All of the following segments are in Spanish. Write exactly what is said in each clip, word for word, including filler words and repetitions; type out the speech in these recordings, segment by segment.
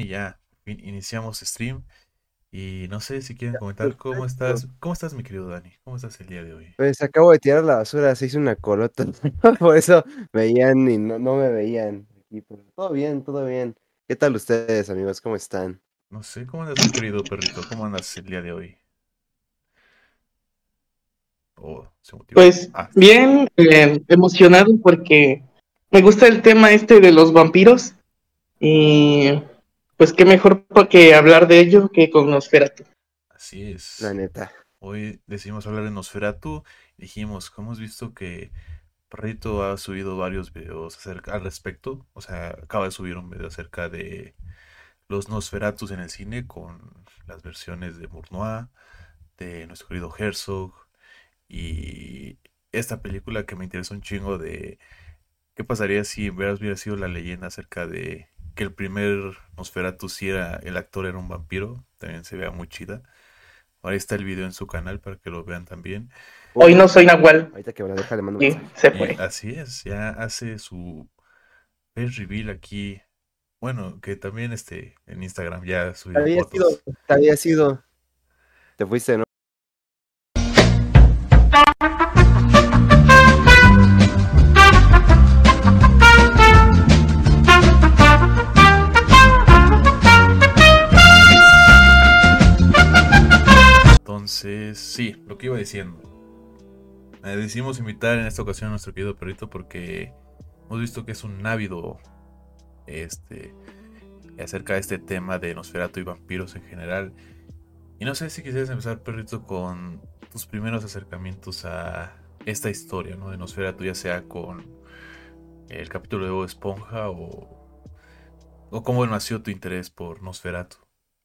Dani, ya in- iniciamos stream y no sé si quieren comentar cómo estás, cómo estás, mi querido Dani, cómo estás el día de hoy. Pues acabo de tirar la basura, se hizo una colota, por eso me veían y no, no me veían. Y pues, todo bien, todo bien. ¿Qué tal ustedes, amigos? ¿Cómo están? No sé, ¿cómo andas, mi querido perrito? ¿Cómo andas el día de hoy? Oh, se motivó. Pues Ah, bien, eh, emocionado porque me gusta el tema este de los vampiros y pues qué mejor pa- que hablar de ello que con Nosferatu. así La es. neta. Hoy decidimos hablar de Nosferatu. Dijimos, como hemos visto que Perrito ha subido varios videos acerca, al respecto. O sea, acaba de subir un video acerca de los Nosferatus en el cine con las versiones de Murnau, de nuestro querido Herzog. Y esta película que me interesa un chingo de qué pasaría si en verdad hubiera sido la leyenda acerca de que el primer Nosferatu si era el actor era un vampiro, también se vea muy chida. Ahí está el video en su canal para que lo vean también. Hoy Uy, no soy Nahual ahorita que me la deja le mando un y mensaje. se Y fue. así es, ya hace su face reveal aquí. Bueno, que también este en Instagram ya ha Te subido había sido, fotos. te había sido. Te fuiste, ¿no? Entonces, sí, lo que iba diciendo. Eh, decidimos invitar en esta ocasión a nuestro querido perrito porque hemos visto que es un ávido este, acerca de este tema de Nosferatu y vampiros en general. Y no sé si quisieras empezar, perrito, con tus primeros acercamientos a esta historia, ¿no? De Nosferatu, ya sea con el capítulo de Bob Esponja o, o cómo nació tu interés por Nosferatu.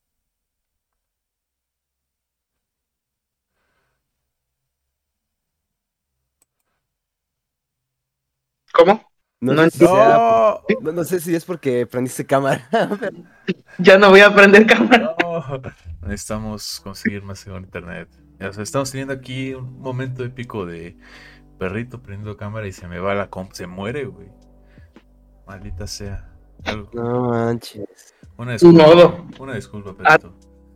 ¿Cómo? No No sé si entiendo. sea por- ¡No! no, no sé si es porque prendiste cámara. pero- Ya no voy a prender cámara. ¡No! Necesitamos conseguir más en internet. O sea, estamos teniendo aquí un momento épico de perrito prendiendo cámara y se me va la comp, se muere, güey. Maldita sea. Algo. No manches. Una Ni disculpa. modo. Una disculpa, Ah, perrito.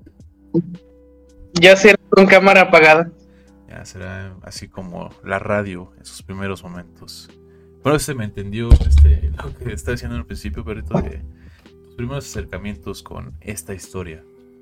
ya será con cámara apagada. Ya será así como la radio en sus primeros momentos. Pero se me entendió este, lo que estaba diciendo al principio, perrito, de tus primeros acercamientos con esta historia.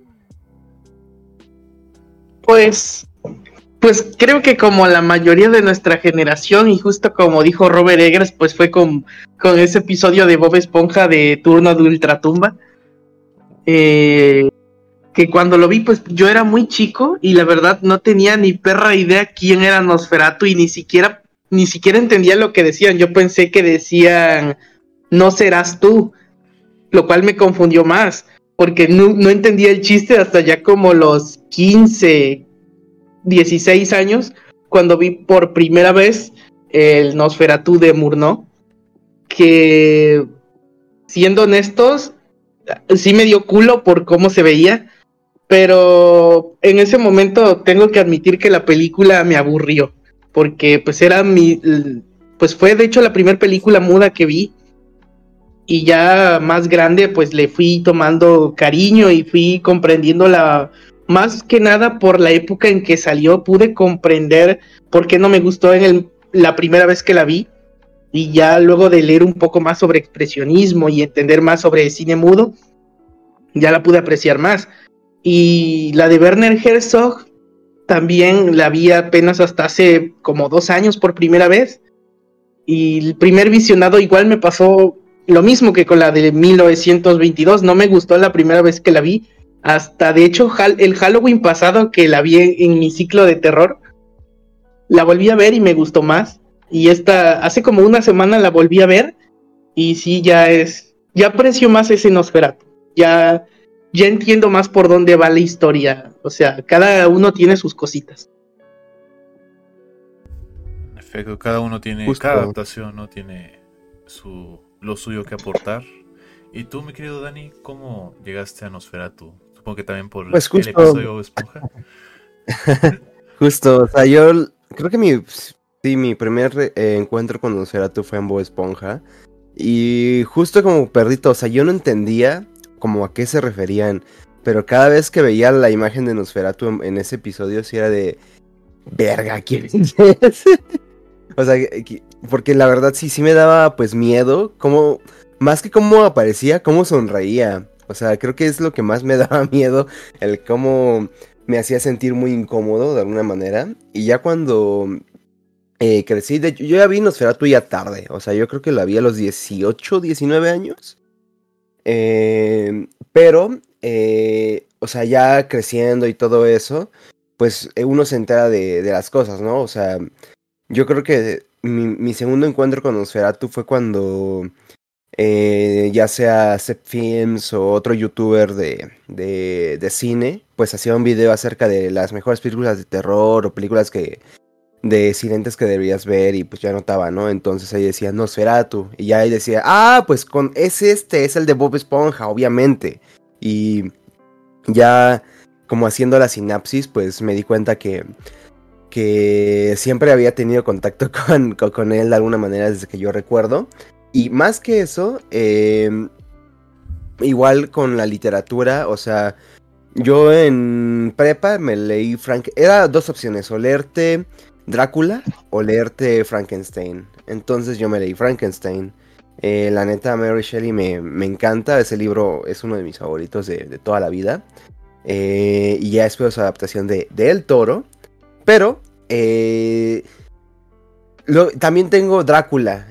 Pues, pues creo que como la mayoría de nuestra generación y justo como dijo Robert Eggers, pues fue con, con ese episodio de Bob Esponja de Turno de Ultratumba. Eh, que cuando lo vi, pues yo era muy chico y la verdad no tenía ni perra idea quién era Nosferatu y ni siquiera, ni siquiera entendía lo que decían. Yo pensé que decían, no serás tú, lo cual me confundió más, porque no, no entendía el chiste hasta ya como los quince, dieciséis años, cuando vi por primera vez el Nosferatu de Murnau, que siendo honestos, sí me dio culo por cómo se veía, pero en ese momento tengo que admitir que la película me aburrió, porque pues era mi, pues fue de hecho la primera película muda que vi, y ya más grande pues le fui tomando cariño y fui comprendiendo la, más que nada por la época en que salió, pude comprender por qué no me gustó en el, la primera vez que la vi, y ya luego de leer un poco más sobre expresionismo y entender más sobre cine mudo, ya la pude apreciar más. Y la de Werner Herzog también la vi apenas hasta hace como dos años por primera vez. Y el primer visionado igual me pasó lo mismo que con la de mil novecientos veintidós. No me gustó la primera vez que la vi. Hasta de hecho el Halloween pasado que la vi en, en mi ciclo de terror, la volví a ver y me gustó más. Y esta, hace como una semana la volví a ver. Y sí, ya es, ya aprecio más ese Nosferatu. Ya ya entiendo más por dónde va la historia. O sea, cada uno tiene sus cositas. En efecto, cada uno tiene, cada Justo. adaptación, ¿no? Tiene su, lo suyo que aportar. Y tú, mi querido Dani, ¿cómo llegaste a Nosferatu? Supongo que también por Pues el justo, episodio de Bob Esponja. justo. O sea, yo l- creo que mi, sí, mi primer eh, encuentro con Nosferatu fue en Bob Esponja. Y justo como perrito, o sea, yo no entendía como a qué se referían. Pero cada vez que veía la imagen de Nosferatu en, en ese episodio, sí era de... Verga, ¿quién es ese? O sea, que- porque la verdad sí, sí me daba pues miedo. Como, más que cómo aparecía, cómo sonreía. O sea, creo que es lo que más me daba miedo. El cómo me hacía sentir muy incómodo de alguna manera. Y ya cuando eh, crecí, de hecho, yo ya vi Nosferatu ya tarde. O sea, yo creo que la vi a los dieciocho, diecinueve años. Eh, pero, eh, o sea, ya creciendo y todo eso, pues eh, uno se entera de, de las cosas, ¿no? O sea, yo creo que mi, mi segundo encuentro con Nosferatu fue cuando eh, ya sea Sep Films o otro youtuber de, de, de cine, pues hacía un video acerca de las mejores películas de terror o películas que de silentes que deberías ver y pues ya notaba, ¿no? Entonces ahí decía Nosferatu y ya ahí decía, ah, pues con es este, es el de Bob Esponja, obviamente. Y ya como haciendo la sinapsis, pues me di cuenta que que siempre había tenido contacto con, con, con él de alguna manera desde que yo recuerdo. Y más que eso, eh, igual con la literatura, o sea, yo en prepa me leí Frank... Era dos opciones, o leerte Drácula o leerte Frankenstein. Entonces yo me leí Frankenstein. Eh, la neta, Mary Shelley me, me encanta, ese libro es uno de mis favoritos de, de toda la vida. Eh, y ya espero su adaptación de, de El Toro. Pero eh, lo, también tengo Drácula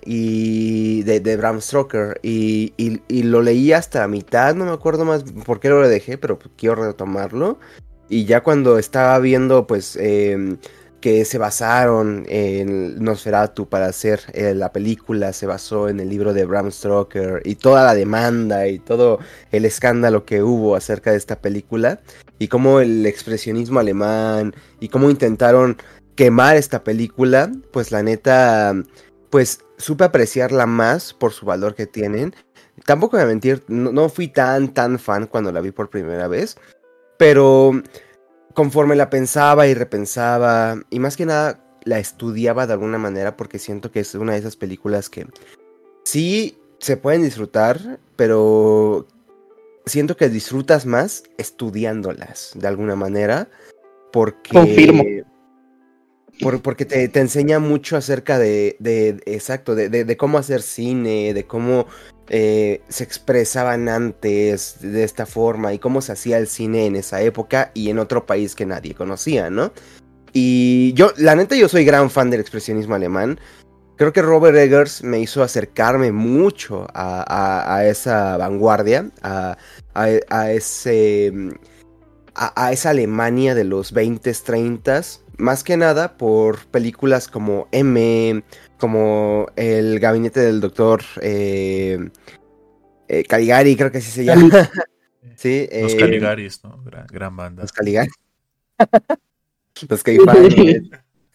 y de, de Bram Stoker y, y, y lo leí hasta la mitad, no me acuerdo más por qué lo dejé, pero quiero retomarlo. Y ya cuando estaba viendo pues eh, que se basaron en Nosferatu para hacer eh, la película, se basó en el libro de Bram Stoker y toda la demanda y todo el escándalo que hubo acerca de esta película y cómo el expresionismo alemán y cómo intentaron quemar esta película, pues la neta, pues supe apreciarla más por su valor que tienen. Tampoco voy a mentir, no, no fui tan tan fan cuando la vi por primera vez, pero conforme la pensaba y repensaba, y más que nada la estudiaba de alguna manera, porque siento que es una de esas películas que sí se pueden disfrutar, pero siento que disfrutas más estudiándolas de alguna manera, Confirmo. porque, por, porque te, te enseña mucho acerca de, de exacto, de, de, de cómo hacer cine, de cómo eh, se expresaban antes de esta forma y cómo se hacía el cine en esa época y en otro país que nadie conocía, ¿no? Y yo, la neta, yo soy gran fan del expresionismo alemán. Creo que Robert Eggers me hizo acercarme mucho a, a, a esa vanguardia, a, a, a ese... A, a esa Alemania de los veintes, treintas, más que nada por películas como M, como El gabinete del doctor eh, eh, Caligari, creo que así se llama. Sí, Los eh, Caligaris, ¿no? Gran, gran banda. los Caligari, los Caifanes.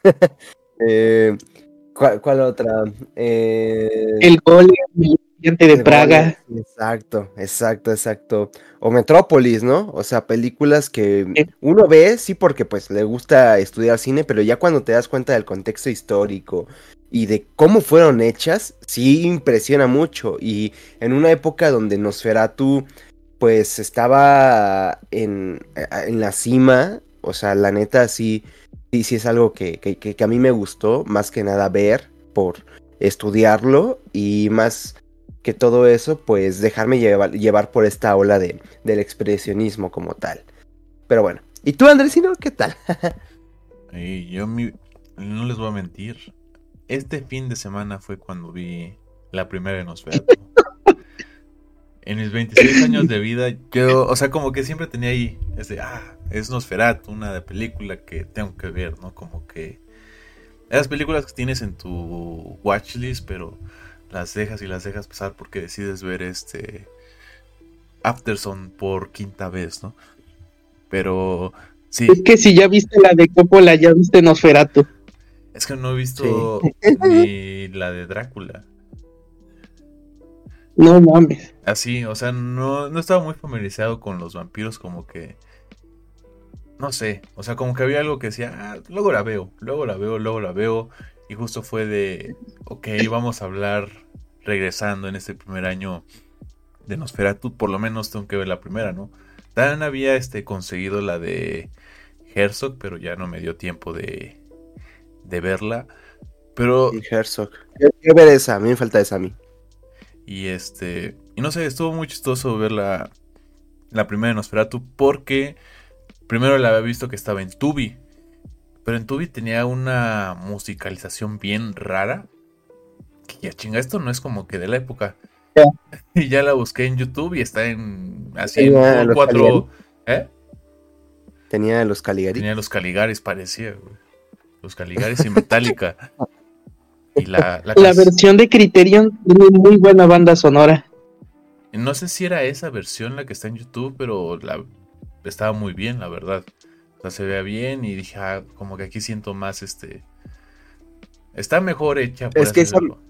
eh, ¿cuál, ¿Cuál otra? Eh, El Golem, el estudiante de El Golem, Praga. exacto, exacto, exacto. O Metrópolis, ¿no? O sea, películas que Eh, uno ve, sí, porque pues le gusta estudiar cine, pero ya cuando te das cuenta del contexto histórico y de cómo fueron hechas, sí impresiona mucho. Y en una época donde Nosferatu, pues estaba en, en la cima, o sea, la neta sí, sí, sí es algo que, que, que, que a mí me gustó, más que nada ver, por estudiarlo y más que todo eso, pues dejarme llevar, llevar por esta ola de, del expresionismo como tal. Pero bueno, ¿y tú, Andresino, qué tal? Y yo mi- no les voy a mentir. Este fin de semana fue cuando vi la primera de Nosferatu. En mis veintiséis años de vida, yo, o sea, como que siempre tenía ahí, es de, ah, es Nosferatu, una de película que tengo que ver, ¿no? Como que esas películas que tienes en tu watchlist, pero las dejas y las dejas pasar porque decides ver este Afterson por quinta vez, ¿no? Pero sí, Es que si ya viste la de Coppola, ya viste Nosferatu. es que no he Sí. visto ni la de Drácula. No mames. Así, o sea, no, no estaba muy familiarizado con los vampiros, como que, no sé, o sea, como que había algo que decía, ah, luego la veo, luego la veo, luego la veo, y justo fue de, ok, vamos a hablar, regresando en este primer año, de Nosferatu, por lo menos tengo que ver la primera, ¿no? También había este, conseguido la de Herzog, pero ya no me dio tiempo de, de verla. Pero... Y Herzog. Quiero ver esa, a mí me falta esa a mí. Y este... Y no sé, estuvo muy chistoso ver la, la primera de Nosferatu porque primero la había visto que estaba en Tubi. Pero en Tubi tenía una musicalización bien rara. Que ya chinga, esto no es como que de la época. Yeah. Y ya la busqué en YouTube y está en... Así Tenía en los cuatro... Caligari. ¿Eh? Tenía los Caligari. Tenía los Caligaris, parecía, güey. Los Caligaris y Metallica. Y la, la, La can- versión de Criterion tiene muy buena banda sonora. No sé si era esa versión la que está en YouTube, pero la estaba muy bien, la verdad. O sea, se veía bien y dije, ah, como que aquí siento más este... Está mejor hecha, por Es así que esa, decirlo.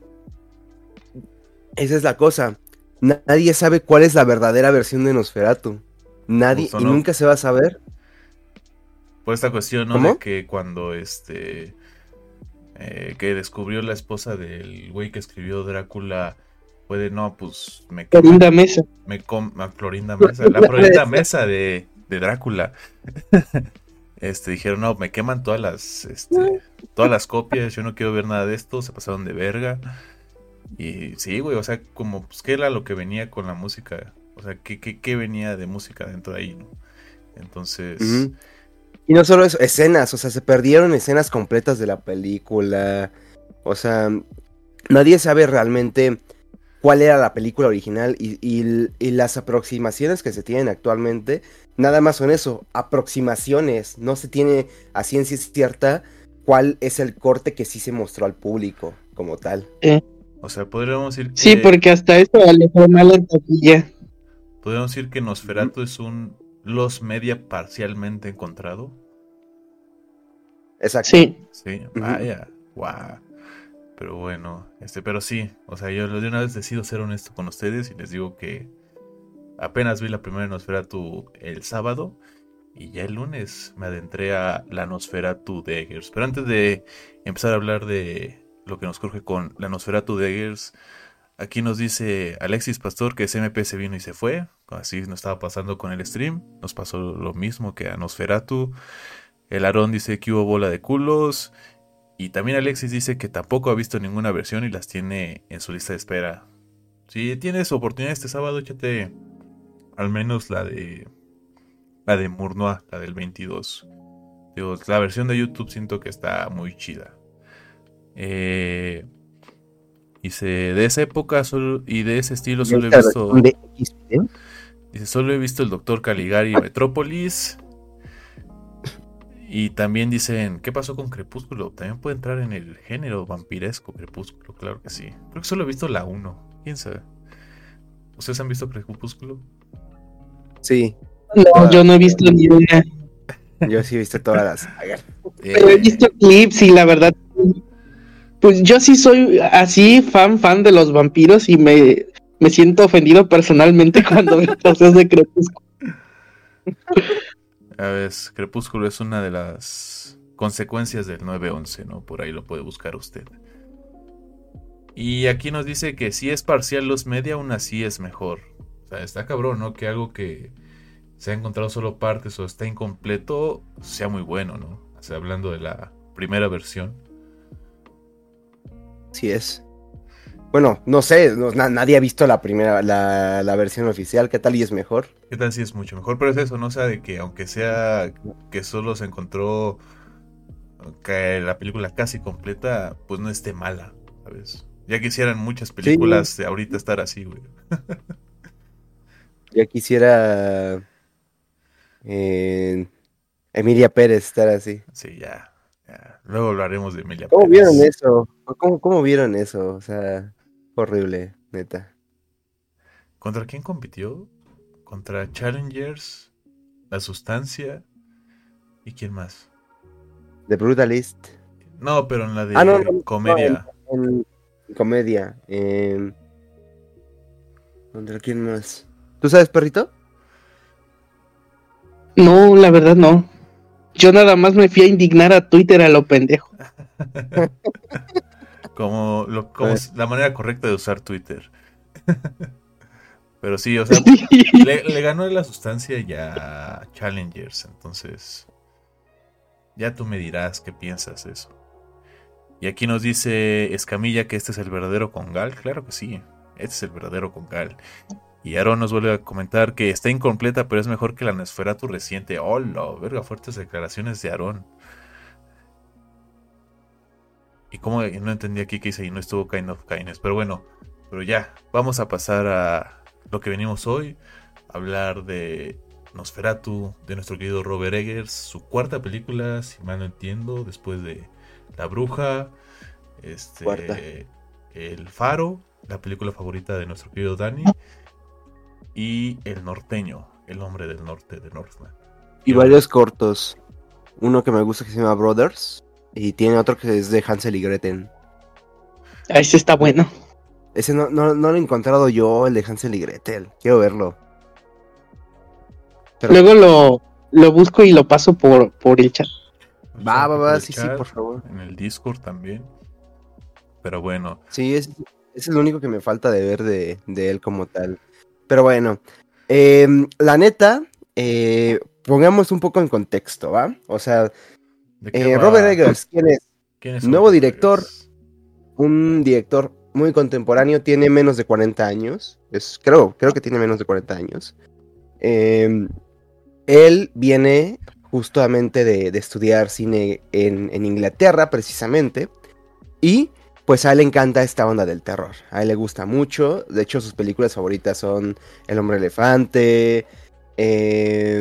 esa es la cosa. Nadie sabe cuál es la verdadera versión de Nosferatu. Nadie, Justo, y ¿no? nunca se va a saber. Por esta cuestión, ¿no? ¿Cómo? De que cuando este... Eh, que descubrió la esposa del güey que escribió Drácula... Puede, no, pues me queman, Florinda Mesa. me com a Florinda Mesa, la Florinda Mesa de, de Drácula. Este, dijeron, no, me queman todas las, este, todas las copias, yo no quiero ver nada de esto, se pasaron de verga. Y sí, güey, o sea, como, pues, ¿qué era lo que venía con la música? O sea, ¿qué, qué, qué venía de música dentro de ahí, no? Entonces... Uh-huh. Y no solo eso, escenas, o sea, se perdieron escenas completas de la película. O sea, nadie sabe realmente cuál era la película original y, y, y las aproximaciones que se tienen actualmente, nada más son eso, aproximaciones. No se tiene a ciencia cierta cuál es el corte que sí se mostró al público como tal. Eh. O sea, podríamos decir que... Sí, porque hasta eso le fue mal en taquilla. Podríamos decir que Nosferatu es un Los Media parcialmente encontrado. Exacto. Sí. Sí, vaya, guau. Wow. Pero bueno, este, pero sí, o sea, yo de una vez decido ser honesto con ustedes y les digo que apenas vi la primera Nosferatu el sábado y ya el lunes me adentré a la Nosferatu de Eggers. Pero antes de empezar a hablar de lo que nos cruje con la Nosferatu de Eggers, aquí nos dice Alexis Pastor que S M P se vino y se fue. Así nos estaba pasando con el stream. Nos pasó lo mismo que a Nosferatu. El Aarón dice que hubo bola de culos. Y también Alexis dice que tampoco ha visto ninguna versión y las tiene en su lista de espera. Si tienes oportunidad este sábado, échate al menos la de la de Murnau, la del veintidós. Digo, la versión de YouTube siento que está muy chida. Eh, dice, de esa época solo, y de ese estilo solo he visto... ¿De X P? Dice, solo he visto el Doctor Caligari y Metrópolis. Y también dicen, ¿qué pasó con Crepúsculo? También puede entrar en el género vampiresco Crepúsculo, claro que sí. Creo que solo he visto la uno, quién sabe. ¿Ustedes han visto Crepúsculo? Sí. No, yo no he visto ni una. Yo sí he visto todas las sagas. Pero he visto clips y la verdad, pues yo sí soy así fan, fan de los vampiros y me, me siento ofendido personalmente cuando veo cosas de Crepúsculo. A ver, Crepúsculo es una de las consecuencias del nueve once, ¿no? Por ahí lo puede buscar usted. Y aquí nos dice que si es parcial los media, aún así es mejor. O sea, está cabrón, ¿no? Que algo que se ha encontrado solo partes o está incompleto sea muy bueno, ¿no? O sea, hablando de la primera versión. Sí es. Bueno, no sé, no, na- nadie ha visto la primera, la, la versión oficial. ¿Qué tal y es mejor? ¿Qué tal si es mucho mejor? Pero es eso, ¿no? O sea, de que aunque sea que solo se encontró que la película casi completa, pues no esté mala, ¿sabes? Ya quisieran muchas películas sí. de ahorita estar así, güey. Ya quisiera eh, Emilia Pérez estar así. Sí, ya, ya. Luego hablaremos de Emilia ¿Cómo Pérez. vieron eso? ¿Cómo, ¿Cómo vieron eso? O sea, horrible, neta. ¿Contra quién compitió? Contra Challengers, La Sustancia y quién más. The Brutalist. No, pero en la de ah, no, no, comedia. No, en, en comedia. Eh, ¿Contra quién más? ¿Tú sabes, perrito? No, la verdad no. Yo nada más me fui a indignar a Twitter a lo pendejo. como lo, como es la manera correcta de usar Twitter. Pero sí, o sea, le, le ganó la sustancia ya a Challengers, entonces ya tú me dirás qué piensas de eso. Y aquí nos dice Escamilla que este es el verdadero Congal. Claro que sí, este es el verdadero Congal. Y Aaron nos vuelve a comentar que está incompleta, pero es mejor que la Nosferatu reciente. ¡Hola! Verga, fuertes declaraciones de Aaron. Y como no entendí aquí que dice y no estuvo Kind of Kindness. Pero bueno, pero ya, vamos a pasar a lo que venimos hoy. Hablar de Nosferatu, de nuestro querido Robert Eggers. Su cuarta película, si mal no entiendo, después de La Bruja. Este, Cuarta. El Faro, la película favorita de nuestro querido Dani. Y El Norteño, El Hombre del Norte de Northman. Y varios cortos. Uno que me gusta que se llama Brothers. Y tiene otro que es de Hansel y Gretel. Ah, ese está bueno. Ese no, no, no lo he encontrado yo, el de Hansel y Gretel. Quiero verlo. Pero... Luego lo, lo busco y lo paso por, por el chat. Va, va, va, sí, chat, sí, por favor. En el Discord también. Pero bueno. Sí, es, es el único que me falta de ver de, de él como tal. Pero bueno, eh, la neta, eh, pongamos un poco en contexto, ¿va? O sea, eh, Robert Eggers, ¿quién es? ¿Quién es Nuevo Robert director, Eggers? Un director muy contemporáneo, tiene menos de cuarenta años, es, creo, creo que tiene menos de cuarenta años. Eh, él viene justamente de, de estudiar cine en, en Inglaterra, precisamente, y... pues a él le encanta esta onda del terror. A él le gusta mucho. De hecho, sus películas favoritas son El Hombre Elefante, eh,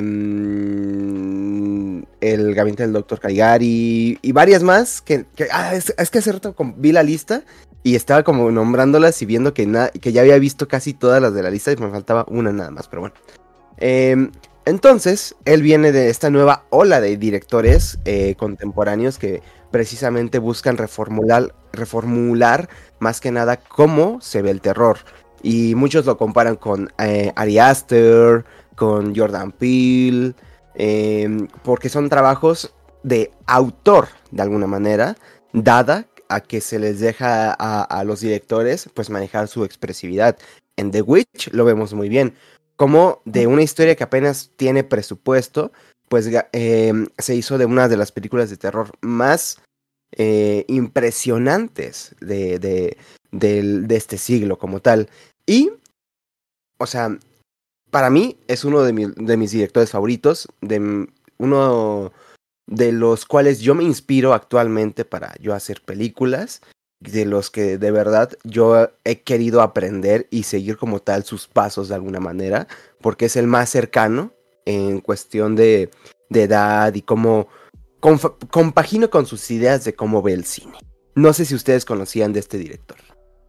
El Gabinete del Doctor Caligari y varias más. Que, que ah, es, es que hace rato vi la lista y estaba como nombrándolas y viendo que, na, que ya había visto casi todas las de la lista y me faltaba una nada más, pero bueno. Eh, entonces, él viene de esta nueva ola de directores eh, contemporáneos que precisamente buscan reformular, reformular más que nada cómo se ve el terror. Y muchos lo comparan con eh, Ari Aster, con Jordan Peele, eh, porque son trabajos de autor, de alguna manera, dada a que se les deja a, a los directores pues manejar su expresividad. En The Witch lo vemos muy bien. Como de una historia que apenas tiene presupuesto, pues eh, se hizo de una de las películas de terror más eh, impresionantes de, de, de, de este siglo como tal. Y, o sea, para mí es uno de, mi, de mis directores favoritos, de uno de los cuales yo me inspiro actualmente para yo hacer películas, de los que de verdad yo he querido aprender y seguir como tal sus pasos de alguna manera, porque es el más cercano en cuestión de, de edad y cómo conf- compagino con sus ideas de cómo ve el cine. No sé si ustedes conocían de este director.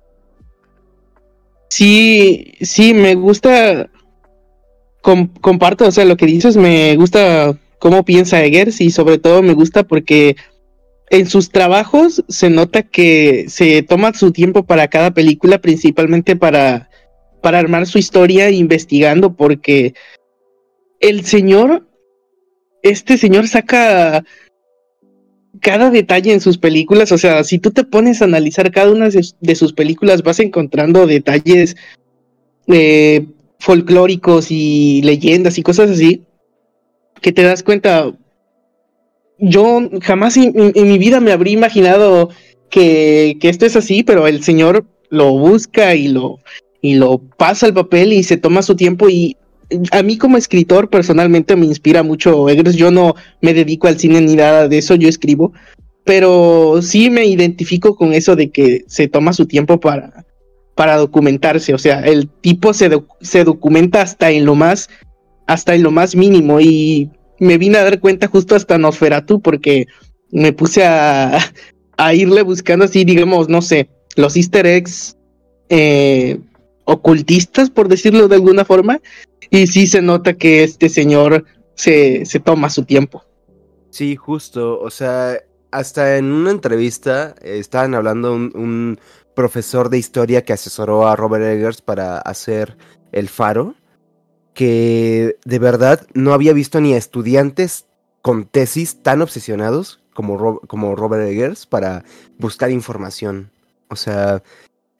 Sí, sí, me gusta, com- comparto, o sea, lo que dices, me gusta cómo piensa Eggers y sobre todo me gusta porque en sus trabajos se nota que se toma su tiempo para cada película, principalmente para, para armar su historia investigando, porque el señor, este señor saca cada detalle en sus películas. O sea, si tú te pones a analizar cada una de, de sus películas, vas encontrando detalles eh, folclóricos y leyendas y cosas así, que te das cuenta. Yo jamás en, en mi vida me habría imaginado que, que esto es así, pero el señor lo busca y lo, y lo pasa al papel y se toma su tiempo. Y a mí como escritor personalmente me inspira mucho Eggers. Yo no me dedico al cine ni nada de eso, yo escribo, pero sí me identifico con eso de que se toma su tiempo para, para documentarse. O sea, el tipo se, doc- se documenta hasta en lo más, hasta en lo más mínimo. Y me vine a dar cuenta justo hasta Nosferatu, porque me puse a, a irle buscando así, digamos, no sé, los easter eggs eh, ocultistas, por decirlo de alguna forma, y sí se nota que este señor se, se toma su tiempo. Sí, justo, o sea, hasta en una entrevista eh, estaban hablando un, un profesor de historia que asesoró a Robert Eggers para hacer El Faro, que de verdad no había visto ni a estudiantes con tesis tan obsesionados como, Ro- como Robert Eggers para buscar información. O sea,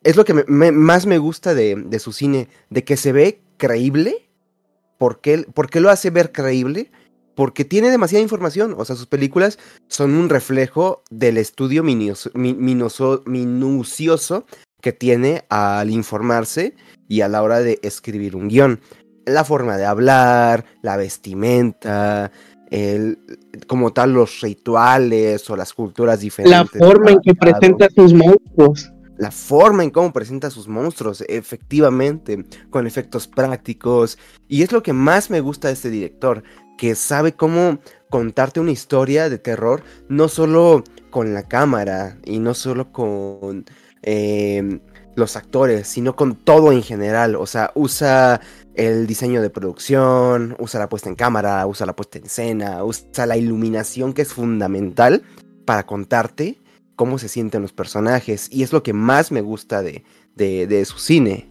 es lo que me, me, más me gusta de, de su cine, de que se ve creíble. ¿Por qué, ¿Por qué lo hace ver creíble? Porque tiene demasiada información. O sea, sus películas son un reflejo del estudio minucio, minuso, minucioso que tiene al informarse y a la hora de escribir un guión. La forma de hablar, la vestimenta, el, como tal los rituales o las culturas diferentes. La forma en que presenta sus monstruos. La forma en cómo presenta sus monstruos, efectivamente, con efectos prácticos. Y es lo que más me gusta de este director, que sabe cómo contarte una historia de terror, no solo con la cámara y no solo con eh, los actores, sino con todo en general. O sea, usa el diseño de producción, usa la puesta en cámara, usa la puesta en escena, usa la iluminación, que es fundamental para contarte cómo se sienten los personajes, y es lo que más me gusta de, de, de su cine.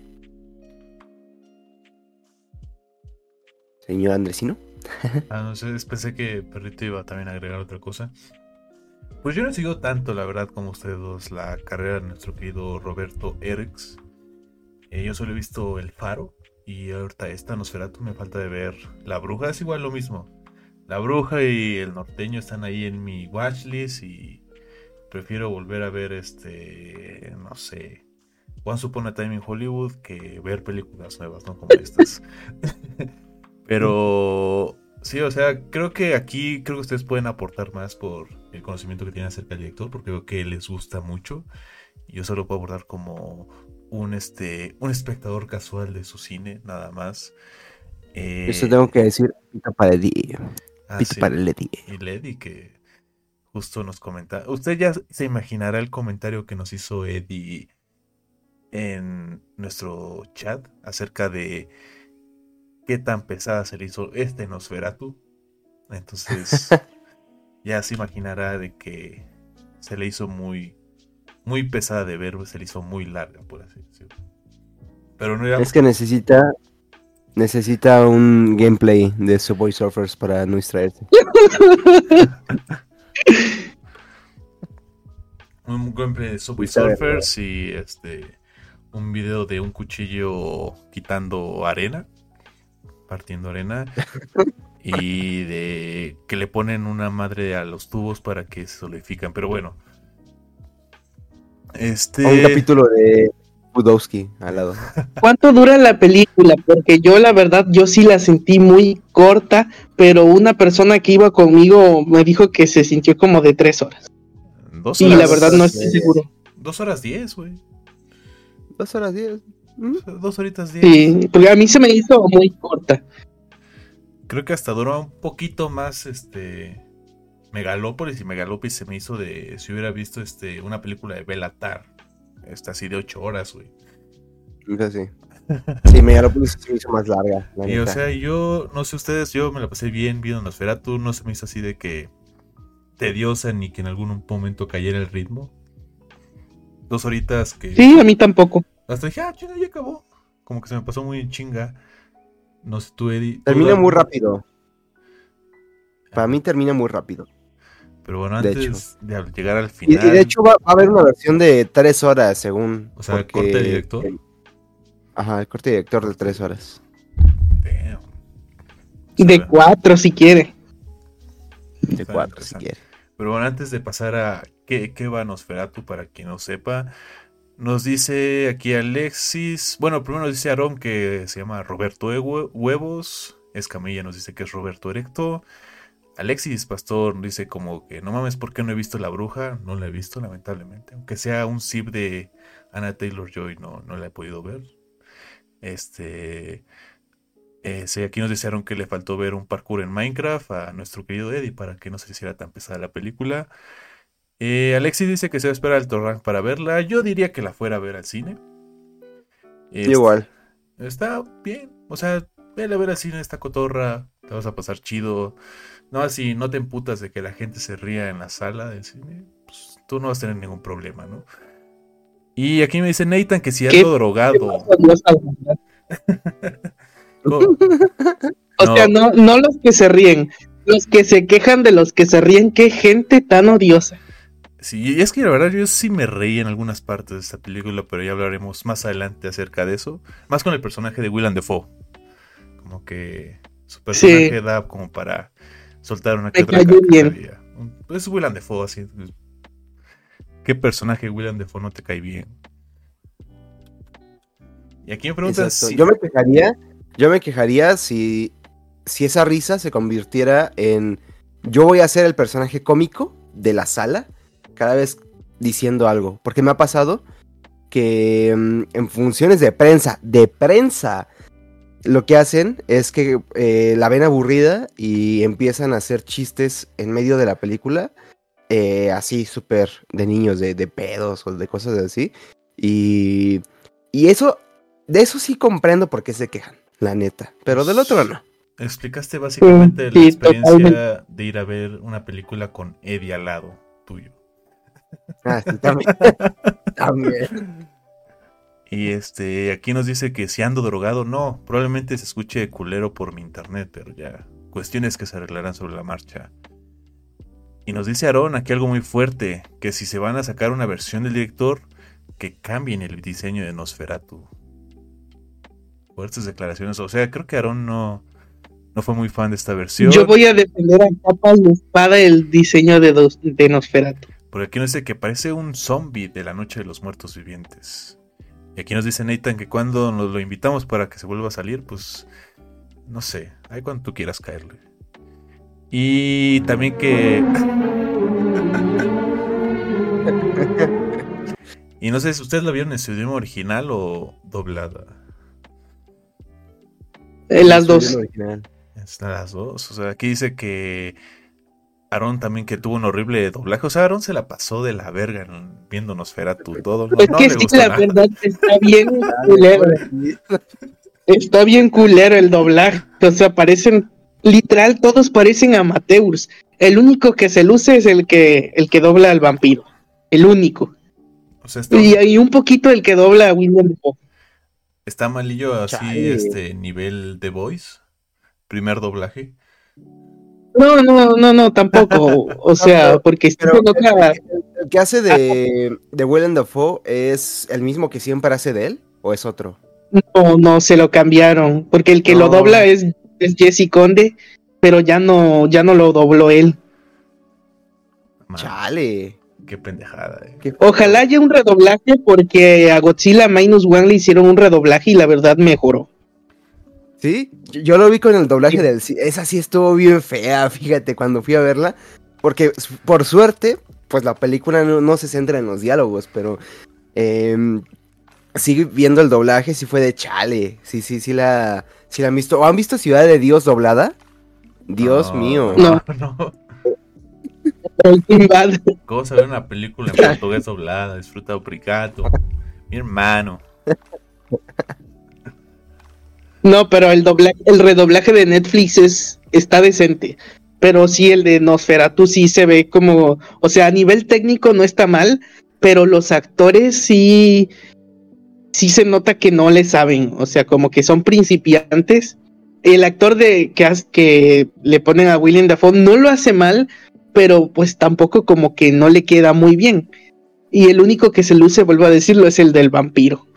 Señor Andresino. Ah, no sé, pensé que Perrito iba también a agregar otra cosa. Pues yo no sigo tanto, la verdad, como ustedes dos, la carrera de nuestro querido Roberto Erex. Eh, yo solo he visto El Faro, y ahorita esta Nosferatu me falta de ver La Bruja, es igual lo mismo. La Bruja y El Norteño están ahí en mi watchlist, y prefiero volver a ver este, no sé, Once Upon a Time in Hollywood que ver películas nuevas, ¿no? Como estas. Pero sí, o sea, creo que aquí creo que ustedes pueden aportar más por el conocimiento que tienen acerca del director, porque creo que les gusta mucho. Yo solo puedo aportar como un este un espectador casual de su cine, nada más. Eh, Eso tengo que decir, pita para Eddie. Ah, pita sí, para Eddie. Y Lady, que justo nos comenta. Usted ya se imaginará el comentario que nos hizo Eddie en nuestro chat acerca de qué tan pesada se le hizo este Nosferatu. Entonces, ya se imaginará de que se le hizo muy, muy pesada de ver, se le hizo muy larga, por así decirlo. Pero no era... Es que necesita, necesita un gameplay de Subway Surfers para no distraerse. Un gameplay de Subway Surfers y este un video de un cuchillo quitando arena, partiendo arena, y de que le ponen una madre a los tubos para que se solidifican. Pero bueno, este un capítulo de Budowski al lado. ¿Cuánto dura la película? Porque yo la verdad, yo sí la sentí muy corta, pero una persona que iba conmigo me dijo que se sintió como de tres horas. Dos y horas, la verdad no estoy seguro. Dos horas diez, güey. Dos horas diez. ¿Mm? Dos horitas diez. Sí, porque a mí se me hizo muy corta. Creo que hasta duró un poquito más este Megalópolis, y Megalópolis se me hizo de si hubiera visto este una película de Bellatar. Está así de ocho horas, güey. Sí, sí, Megalópolis se me hizo más larga. Y neta. O sea, yo, no sé ustedes, yo me la pasé bien viendo Nosferatu, no se me hizo así de que tediosa ni que en algún momento cayera el ritmo. Dos horitas que... Sí, a mí tampoco. Hasta dije, ah, chinga, ya acabó. Como que se me pasó muy en chinga. No sé, tú, Eddie. Termina tú, muy rápido. Para mí termina muy rápido. Pero bueno, antes de, de llegar al final... Y, y de hecho va, va a haber una versión de tres horas, según... O sea, porque... el corte director. Ajá, el corte director de tres horas. Damn. De cuatro, si quiere. De cuatro, si quiere. Pero bueno, antes de pasar a qué, qué va Nosferatu, para quien no sepa, nos dice aquí Alexis, bueno, primero nos dice Aaron que se llama Roberto Huevos, Escamilla nos dice que es Roberto Erecto, Alexis Pastor dice como que no mames, ¿por qué no he visto La Bruja? No la he visto, lamentablemente, aunque sea un zip de Anna Taylor-Joy, no, no la he podido ver. Este... Eh, sí, aquí nos dijeron que le faltó ver un parkour en Minecraft a nuestro querido Eddie para que no se hiciera tan pesada la película. Eh, Alexis dice que se va a esperar al torrent para verla. Yo diría que la fuera a ver al cine. Este, Igual. Está bien. O sea, vela a ver al cine, esta cotorra. Te vas a pasar chido. No, así no te emputas de que la gente se ría en la sala del cine. Pues tú no vas a tener ningún problema, ¿no? Y aquí me dice Nathan que si algo drogado. Oh. O no. sea, no, no los que se ríen, los que se quejan de los que se ríen. Qué gente tan odiosa. Sí, y es que la verdad yo sí me reí en algunas partes de esta película, pero ya hablaremos más adelante acerca de eso. Más con el personaje de Willem Dafoe. Como que su personaje Sí. da como para soltar una que Me otra cayó bien. carcajadilla. Es Willem Dafoe, así. ¿Qué personaje de Willem Dafoe no te cae bien? Y aquí me preguntan Exacto. si... Yo me quejaría, yo me quejaría si, si esa risa se convirtiera en yo voy a ser el personaje cómico de la sala cada vez diciendo algo. Porque me ha pasado que mm, en funciones de prensa, de prensa, lo que hacen es que eh, la ven aburrida y empiezan a hacer chistes en medio de la película, eh, así súper de niños, de, de pedos o de cosas así. Y, y eso, de eso sí comprendo por qué se quejan, la neta. Pero del otro no. Explicaste básicamente Sí, la experiencia totalmente. de ir a ver una película con Eddie al lado tuyo. Ah, sí, también. También. Y este, aquí nos dice que si ando drogado, no, probablemente se escuche culero por mi internet, pero ya, cuestiones que se arreglarán sobre la marcha. Y nos dice Aaron aquí algo muy fuerte, que si se van a sacar una versión del director, que cambien el diseño de Nosferatu. Fuertes declaraciones, o sea, creo que Aaron no, no fue muy fan de esta versión. Yo voy a defender a capa y espada el diseño de, dos, de Nosferatu. Por aquí nos dice que parece un zombie de la noche de los muertos vivientes. Y aquí nos dice Nathan que cuando nos lo invitamos para que se vuelva a salir, pues no sé, ahí cuando tú quieras caerle. Y también que... y no sé si ustedes la vieron en su idioma original o doblada. Eh, las Su dos. idioma original. Están las dos. O sea, aquí dice que Aaron también que tuvo un horrible doblaje. O sea, Aaron se la pasó de la verga en- viendo Nosferatu todo. No, Es no que le sí, gustó la nada. verdad está bien Dale, culero. pobrecito. Está bien culero el doblaje. O sea, parecen, literal, todos parecen amateurs. El único que se luce es el que, el que dobla al vampiro. El único. O sea, está, Y, y un poquito el que dobla a William Dafoe. está malillo así, Chale. este nivel de voice. Primer doblaje. No, no, no, no, tampoco. O sea, pero- porque sí Pero se el, nota. el que hace de, de Willem Dafoe es el mismo que siempre hace de él, ¿o es otro? No, no, se lo cambiaron. Porque el que lo No. dobla es, es Jesse Conde, pero ya no, ya no lo dobló él. Man, Chale. qué pendejada, eh. Qué- Ojalá haya un redoblaje porque a Godzilla Minus One le hicieron un redoblaje y la verdad mejoró. Sí, yo, yo lo vi con el doblaje Sí. del... ci- Esa sí estuvo bien fea, fíjate, cuando fui a verla. Porque s- por suerte, pues la película no, no se centra en los diálogos, pero... em, sí, viendo el doblaje, sí fue de chale. Sí, sí, sí la, sí la han visto. ¿O han visto Ciudad de Dios doblada? Dios No, mío. No. no. Breaking Bad. ¿Cómo se ve una película en portugués doblada? Disfruta obrigado. Mi hermano. No, pero el doblaje, el redoblaje de Netflix es, está decente. Pero sí, el de Nosferatu sí se ve como, o sea, a nivel técnico no está mal, pero los actores sí, sí se nota que no le saben, o sea, como que son principiantes. El actor de que, has- que le ponen a William Dafoe no lo hace mal, pero pues tampoco como que no le queda muy bien. Y el único que se luce, vuelvo a decirlo, es el del vampiro.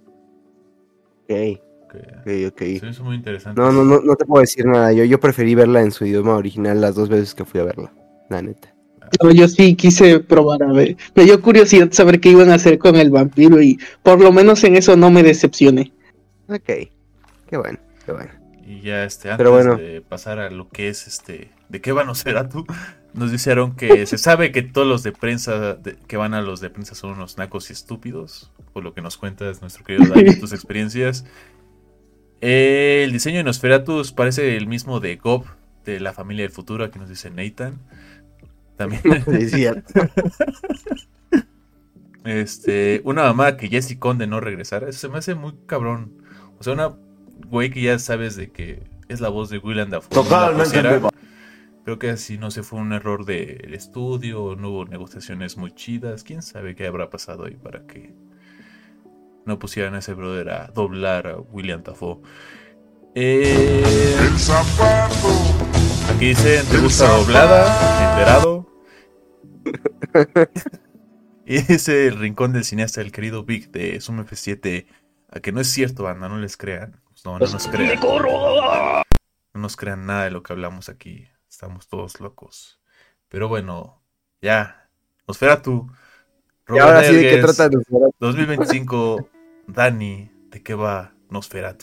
Ok, Que ok, ok. se me hizo muy interesante. No, no, no, no te puedo decir nada. Yo, yo preferí verla en su idioma original las dos veces que fui a verla. La neta. No, yo sí quise probar a ver. Me dio curiosidad saber qué iban a hacer con el vampiro y por lo menos en eso no me decepcioné. Ok, qué bueno, qué bueno. Y ya este, antes Pero bueno. de pasar a lo que es este, de qué va Nosferatu, nos dijeron que se sabe que todos los de prensa de- que van a los de prensa son unos nacos y estúpidos, por lo que nos cuentas nuestro querido Dani, tus experiencias. Eh, el diseño de Nosferatu parece el mismo de Gob, de la familia del futuro, aquí nos dice Nathan. También Sí, sí, ya- este, una mamá que Jesse Conde no regresara, eso se me hace muy cabrón. O sea, una güey que ya sabes de que es la voz de Willem Dafoe. no la Totalmente pusiera. viva. Creo que así no sé, fue un error del estudio, no hubo negociaciones muy chidas. Quién sabe qué habrá pasado ahí para que no pusieran a ese brother a doblar a William Dafoe. Eh, El zapato. aquí dicen, ¿te gusta doblada? Enterado. Y ese el rincón del cineasta, el querido Vic de Zoom F siete. A que no es cierto, banda, no les crean. No, no nos crean. No nos crean nada de lo que hablamos aquí. Estamos todos locos. Pero bueno, ya. Nosferatu. Y ahora sí, ¿de qué trata Nosferatu? dos mil veinticinco, Dani, ¿de qué va Nosferatu?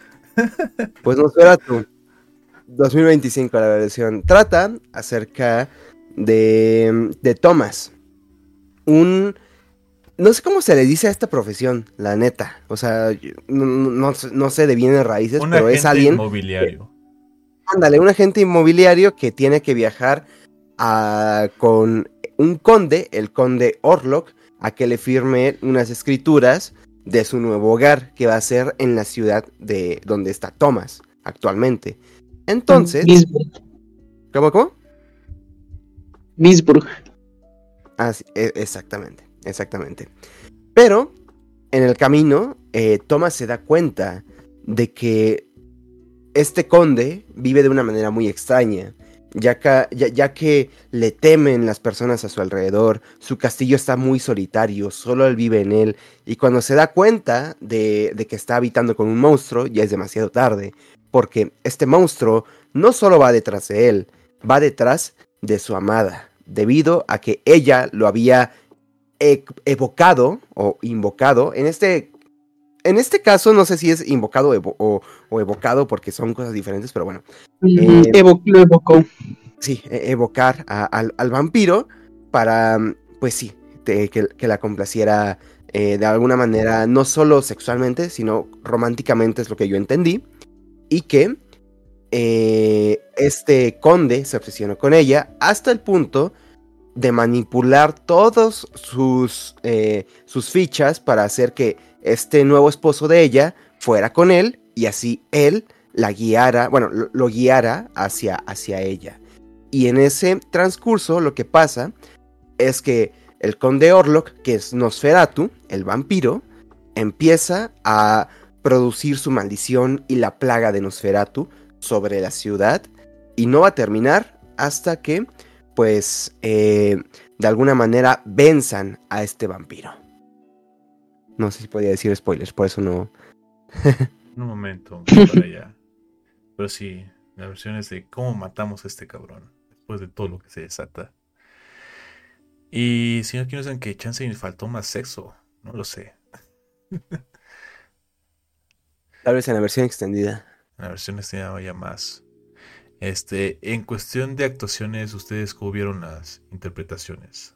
Pues Nosferatu dos mil veinticinco, la versión, trata acerca de, de Thomas. Un... No sé cómo se le dice a esta profesión, la neta. O sea, no, no, no sé de bienes raíces, un pero es alguien... inmobiliario. Que, ándale, un agente inmobiliario que tiene que viajar a, con un conde, el conde Orlok, a que le firme unas escrituras de su nuevo hogar, que va a ser en la ciudad de donde está Thomas actualmente. Entonces... Wisburg. ¿Cómo, cómo? Wisburg. Ah, sí, exactamente, exactamente. Pero en el camino, eh, Thomas se da cuenta de que este conde vive de una manera muy extraña, ya que, ya, ya que le temen las personas a su alrededor. Su castillo está muy solitario, solo él vive en él, y cuando se da cuenta de, de que está habitando con un monstruo, ya es demasiado tarde, porque este monstruo no solo va detrás de él, va detrás de su amada, debido a que ella lo había e- evocado o invocado. En este, en este caso no sé si es invocado evo- o, o evocado porque son cosas diferentes, pero bueno. Mm, Eh, evo- lo evocó. Sí, e- evocar a- al, al vampiro para, pues sí, te- que, que la complaciera eh, de alguna manera, no solo sexualmente, sino románticamente, es lo que yo entendí, y que eh, este conde se obsesionó con ella hasta el punto de manipular todos sus, eh, sus fichas para hacer que este nuevo esposo de ella fuera con él y así él la guiara, bueno, lo, lo guiara hacia, hacia ella. Y en ese transcurso lo que pasa es que el conde Orlok, que es Nosferatu, el vampiro, empieza a producir su maldición y la plaga de Nosferatu sobre la ciudad, y no va a terminar hasta que, pues, eh, de alguna manera venzan a este vampiro. No sé si podía decir spoilers, por eso no... Un momento, para allá. Pero sí, la versión es de cómo matamos a este cabrón después de todo lo que se desata. Y si no quiero saber que chance me faltó más sexo, no lo sé. Tal vez en la versión extendida. La versión extendida ya más. Este, en cuestión de actuaciones, ¿ustedes cómo vieron las interpretaciones?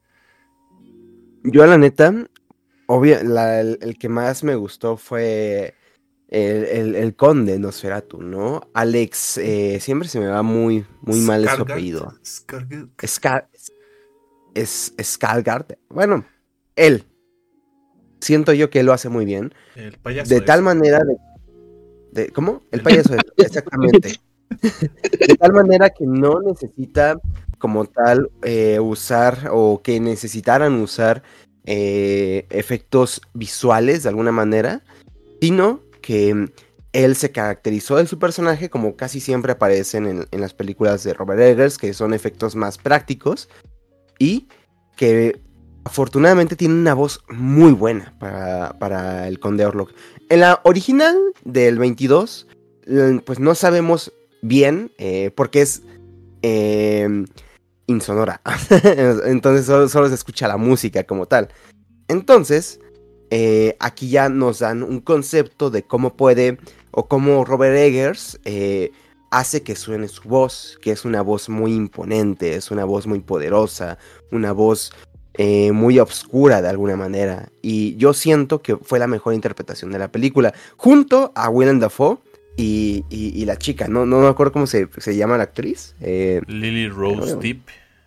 Yo la neta, obvio, la, el, el que más me gustó fue el, el, el conde Nosferatu, ¿no? Alex, eh, siempre se me va muy, muy mal su Skarsgård, apellido. Skarsgård. Ska, es Skarsgård. Bueno, él. Siento yo que él lo hace muy bien. El payaso. De tal ese. manera de, de... ¿Cómo? El payaso, es, exactamente. De tal manera que no necesita como tal eh, usar o que necesitaran usar eh, efectos visuales de alguna manera, sino que él se caracterizó de su personaje como casi siempre aparecen en, en las películas de Robert Eggers, que son efectos más prácticos y que afortunadamente tiene una voz muy buena para, para el Conde Orlok. En la original del veintidós, pues no sabemos bien eh, porque es eh, insonora. Entonces solo, solo se escucha la música como tal. Entonces, eh, aquí ya nos dan un concepto de cómo puede o cómo Robert Eggers eh, hace que suene su voz, que es una voz muy imponente, es una voz muy poderosa, una voz eh, muy obscura de alguna manera. Y yo siento que fue la mejor interpretación de la película, junto a Willem Dafoe y, y, y la chica, no, no me acuerdo cómo se, se llama la actriz. Eh, Lily Rose Depp.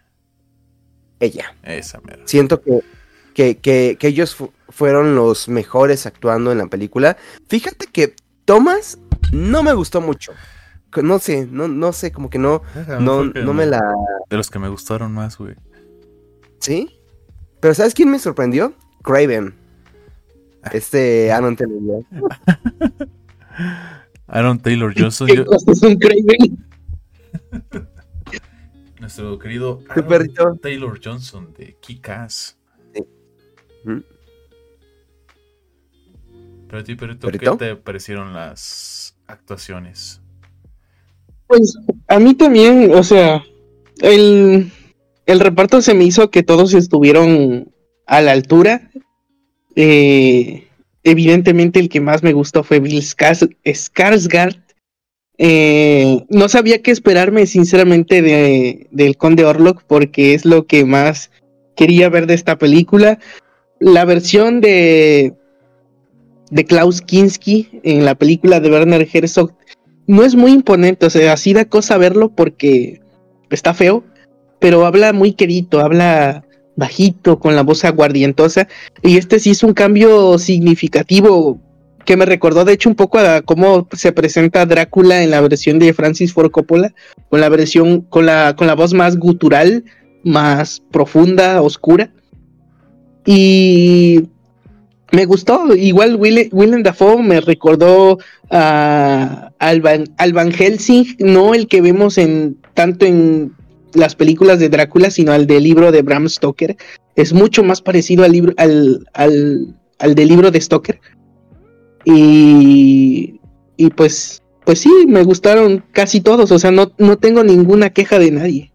Ella. Esa mera. Siento que, que, que, que ellos fu- fueron los mejores actuando en la película. Fíjate que Thomas no me gustó mucho. No sé, no, no sé, como que no, no, no me la... De los que me gustaron más, güey. ¿Sí? Pero ¿sabes quién me sorprendió? Craven. Este Aaron Taylor. Aaron Taylor Johnson. ¿Qué Yo... cosas son Craven? nuestro querido ¿Tu perrito? Taylor Johnson de Kick-Ass. Sí. ¿Mm? Pero a ti, perrito, ¿Perrito? ¿qué te parecieron las actuaciones? Pues a mí también, o sea, el, el reparto se me hizo que todos estuvieron a la altura. Eh, evidentemente el que más me gustó fue Bill Skars- Skarsgård. Eh, no sabía qué esperarme sinceramente de, del Conde Orlok porque es lo que más quería ver de esta película. La versión de, de Klaus Kinski en la película de Werner Herzog no es muy imponente, o sea, así da cosa verlo porque está feo, pero habla muy quedito, habla bajito, con la voz aguardientosa, y este sí es un cambio significativo que me recordó de hecho un poco a cómo se presenta Drácula en la versión de Francis Ford Coppola, con la versión, con la, con la voz más gutural, más profunda, oscura, y me gustó. Igual Will, Willem Dafoe me recordó a, al, Van, al Van Helsing, no el que vemos en tanto en las películas de Drácula, sino al del libro de Bram Stoker. Es mucho más parecido al libro, al, al, al del libro de Stoker. Y, y pues, pues sí, me gustaron casi todos. O sea, no, no tengo ninguna queja de nadie.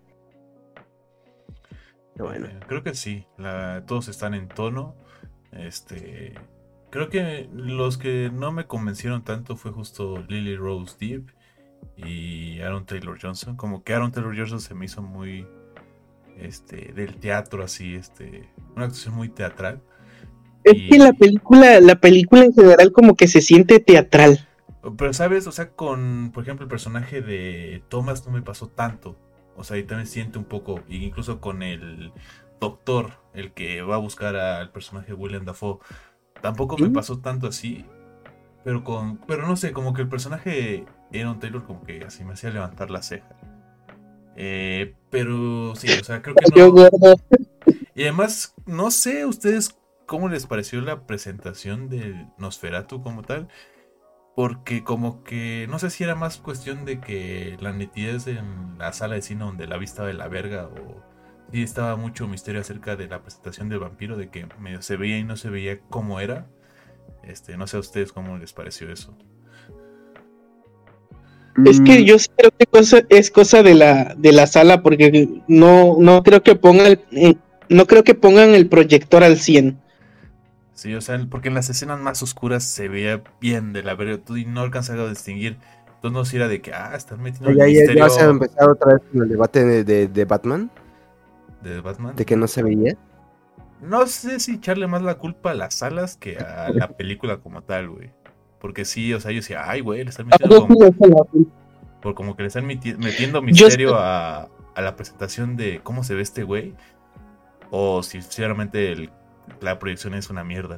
Bueno. Eh, creo que sí, la, todos están en tono. Este, creo que los que no me convencieron tanto fue justo Lily Rose Depp y Aaron Taylor Johnson. Como que Aaron Taylor Johnson se me hizo muy, este, del teatro así, este, una actuación muy teatral. Es y... que la película, la película en general como que se siente teatral. Pero sabes, o sea, con, por ejemplo, el personaje de Thomas no me pasó tanto. O sea, ahí también siente un poco, incluso con el doctor, el que va a buscar al personaje de Willem Dafoe, tampoco ¿Sí? me pasó tanto así, pero con, pero no sé, como que el personaje de Aaron Taylor como que así me hacía levantar la ceja. Eh, pero sí, o sea, creo que no. Y además, no sé ustedes cómo les pareció la presentación de Nosferatu como tal. Porque como que, no sé si era más cuestión de que la nitidez en la sala de cine donde la vista de la verga, o si estaba mucho misterio acerca de la presentación del vampiro, de que medio se veía y no se veía cómo era. Este, no sé a ustedes cómo les pareció eso. Es que yo sí creo que cosa, es cosa de la, de la sala, porque no, no creo que pongan el, eh, no creo que pongan el proyector al cien. Sí, o sea, porque en las escenas más oscuras se veía bien de la verga, tú no alcanzaba a distinguir. Entonces no si era de que, ah, están metiendo el ya, misterio. ¿Ya vas a empezar otra vez con el debate de, de, de Batman? ¿De Batman? ¿De que no se veía? No sé si echarle más la culpa a las salas que a la película como tal, güey. Porque sí, o sea, yo decía, ay, güey, le están metiendo como... Por como que le están meti- metiendo misterio yo... a, a la presentación de cómo se ve este güey. O si sinceramente el... la proyección es una mierda.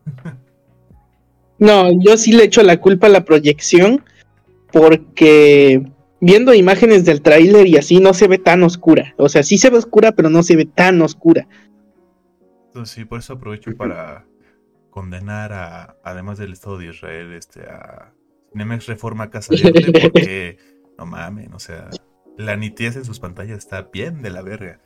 No, yo sí le echo la culpa a la proyección, porque viendo imágenes del tráiler y así no se ve tan oscura. O sea, sí se ve oscura, pero no se ve tan oscura. Entonces sí, por eso aprovecho para condenar a, además del Estado de Israel, este, a Cinemex Reforma Casa de Arte, porque no mames, o sea, la nitidez en sus pantallas está bien de la verga.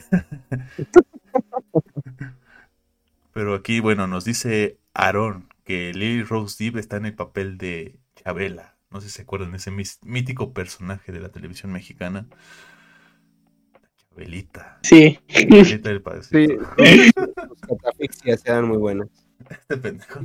Pero aquí, bueno, nos dice Aarón que Lily Rose Depp está en el papel de Chabela. No sé si se acuerdan de ese mítico personaje de la televisión mexicana. Chabelita. Sí. Chabelita del padrecito. Sí. Los catafixias eran muy buenas. Este pendejo.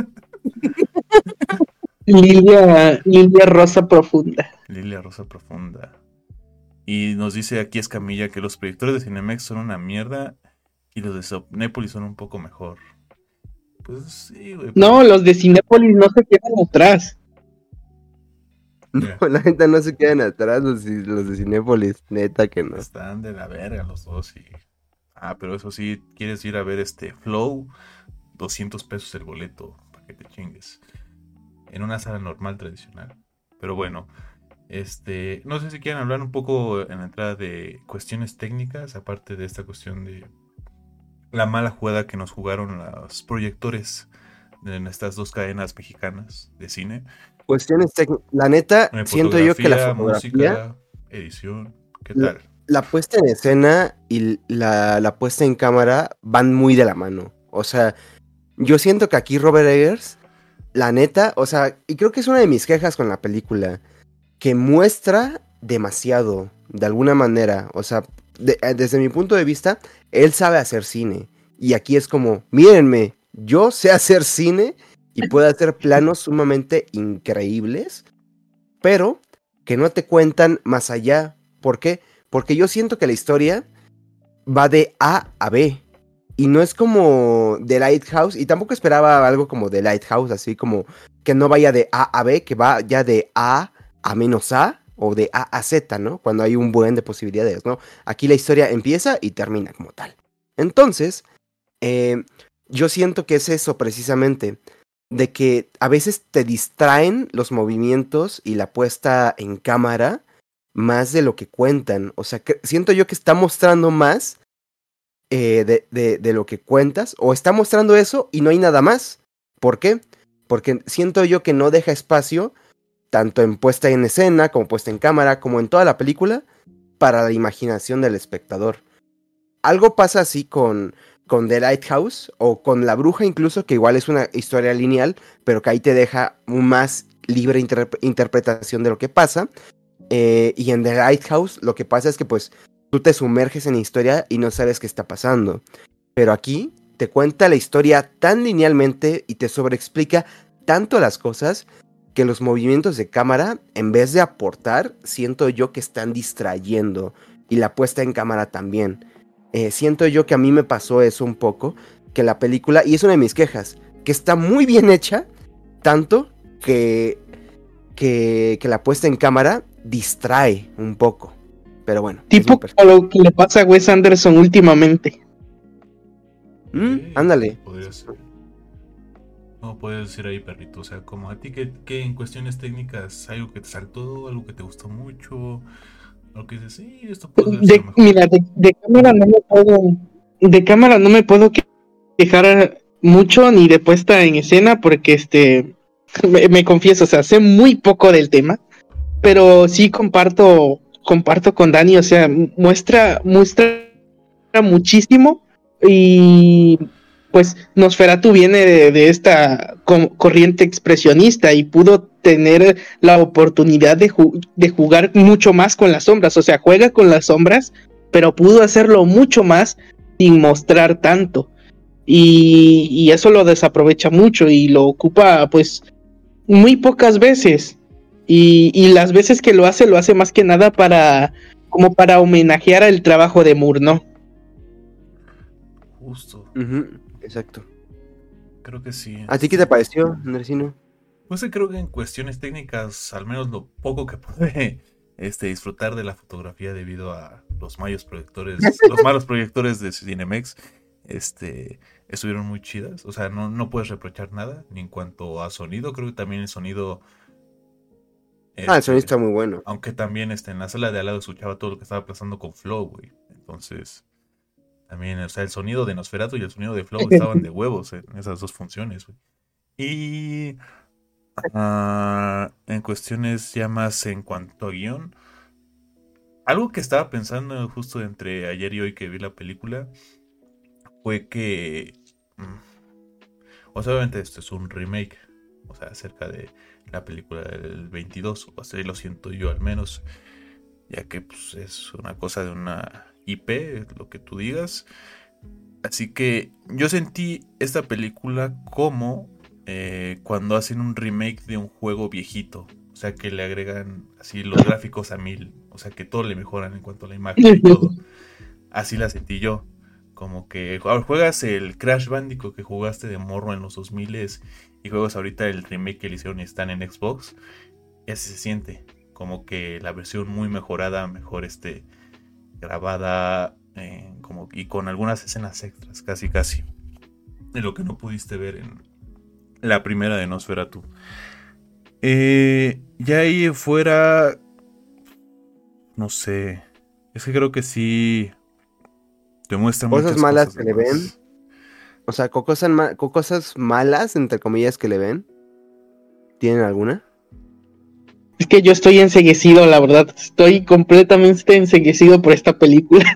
Lilia, Lilia Rosa Profunda. Lilia Rosa Profunda. Y nos dice aquí Escamilla que los proyectores de Cinemex son una mierda y los de Cinépolis son un poco mejor. Pues sí, güey. No, pero... los de Cinépolis no se quedan atrás. No, yeah. La neta no se quedan atrás los, los de Cinépolis, neta que no. Están de la verga los dos y... Ah, pero eso sí, quieres ir a ver este Flow, doscientos pesos el boleto, para que te chingues. En una sala normal, tradicional. Pero bueno, este... No sé si quieren hablar un poco en la entrada de cuestiones técnicas, aparte de esta cuestión de la mala jugada que nos jugaron los proyectores en estas dos cadenas mexicanas de cine. Cuestiones técnicas. La neta, siento yo que la fotografía... música, edición, ¿qué tal? la puesta en escena y la, la puesta en cámara van muy de la mano. O sea, yo siento que aquí Robert Eggers, la neta, o sea, y creo que es una de mis quejas con la película, que muestra demasiado, de alguna manera. O sea, de, desde mi punto de vista, él sabe hacer cine. Y aquí es como, mírenme, yo sé hacer cine y puedo hacer planos sumamente increíbles, pero que no te cuentan más allá. ¿Por qué? Porque yo siento que la historia va de A a B. Y no es como The Lighthouse. Y tampoco esperaba algo como The Lighthouse, así como que no vaya de A a B, que va ya de A a menos A, o de A a Z, ¿no? Cuando hay un buen de posibilidades, ¿no? Aquí la historia empieza y termina como tal. Entonces, eh, yo siento que es eso precisamente, de que a veces te distraen los movimientos y la puesta en cámara más de lo que cuentan. O sea, que siento yo que está mostrando más eh, de, de, de lo que cuentas, o está mostrando eso y no hay nada más. ¿Por qué? Porque siento yo que no deja espacio, tanto en puesta en escena, como puesta en cámara, como en toda la película, para la imaginación del espectador. Algo pasa así con, con The Lighthouse, o con La Bruja incluso, que igual es una historia lineal, pero que ahí te deja un más libre interp- interpretación de lo que pasa. Eh, y en The Lighthouse lo que pasa es que pues tú te sumerges en la historia y no sabes qué está pasando. Pero aquí te cuenta la historia tan linealmente y te sobreexplica tanto las cosas que los movimientos de cámara, en vez de aportar, siento yo que están distrayendo. Y la puesta en cámara también. Eh, siento yo que a mí me pasó eso un poco, que la película, y es una de mis quejas, que está muy bien hecha, tanto que, que, que la puesta en cámara distrae un poco. Pero bueno. Tipo a lo que le pasa a Wes Anderson últimamente. ¿Mm? Ándale. Podría ser. ¿Cómo puedes decir ahí, perrito? O sea, como a ti que, que en cuestiones técnicas algo que te saltó, algo que te gustó mucho, algo que dices, sí, esto puede ser De, mejor. mira, de, de cámara no me puedo, de cámara no me puedo quejar mucho ni de puesta en escena porque este me, me confieso, o sea, sé muy poco del tema, pero sí comparto comparto con Dani, o sea, muestra muestra muchísimo. Y pues Nosferatu viene de, de esta co- corriente expresionista y pudo tener la oportunidad de, ju- de jugar mucho más con las sombras, o sea, juega con las sombras, pero pudo hacerlo mucho más sin mostrar tanto. Y, y eso lo desaprovecha mucho y lo ocupa pues muy pocas veces. Y, y las veces que lo hace, lo hace más que nada para como para homenajear el trabajo de Moore, ¿no? Justo. Uh-huh, exacto. Creo que sí. ¿A ti qué te pareció, Andresino? Pues creo que en cuestiones técnicas, al menos lo poco que pude este, disfrutar de la fotografía debido a los malos proyectores, los malos proyectores de Cinemex, este, estuvieron muy chidas. O sea, no, no puedes reprochar nada. Ni en cuanto a sonido, creo que también el sonido. Este, ah, el sonido está muy bueno. Aunque también este, en la sala de al lado escuchaba todo lo que estaba pasando con Flow, güey. Entonces, también, o sea, el sonido de Nosferatu y el sonido de Flow estaban de huevos en esas dos funciones, güey. Y uh, en cuestiones ya más en cuanto a guión, algo que estaba pensando justo entre ayer y hoy que vi la película fue que, o sea, obviamente esto es un remake, o sea, acerca de la película del veintidós, o así lo siento yo al menos, ya que pues, es una cosa de una I P, lo que tú digas. Así que yo sentí esta película como eh, cuando hacen un remake de un juego viejito. O sea, que le agregan así los gráficos a mil. O sea, que todo le mejoran en cuanto a la imagen y todo. Así la sentí yo. Como que ahora juegas el Crash Bandicoot que jugaste de morro en los dos mil y juegas ahorita el remake que le hicieron y están en Xbox. Y así se siente. Como que la versión muy mejorada, mejor este grabada... Eh, como, y con algunas escenas extras, casi casi de lo que no pudiste ver en la primera de Nosferatu. Eh, ya ahí fuera, no sé, es que creo que sí te muestra cosas muchas malas cosas que le ven. O sea, con cosas, ma- con cosas malas, entre comillas, que le ven. ¿Tienen alguna? que yo estoy enceguecido, la verdad. Estoy completamente enceguecido por esta película.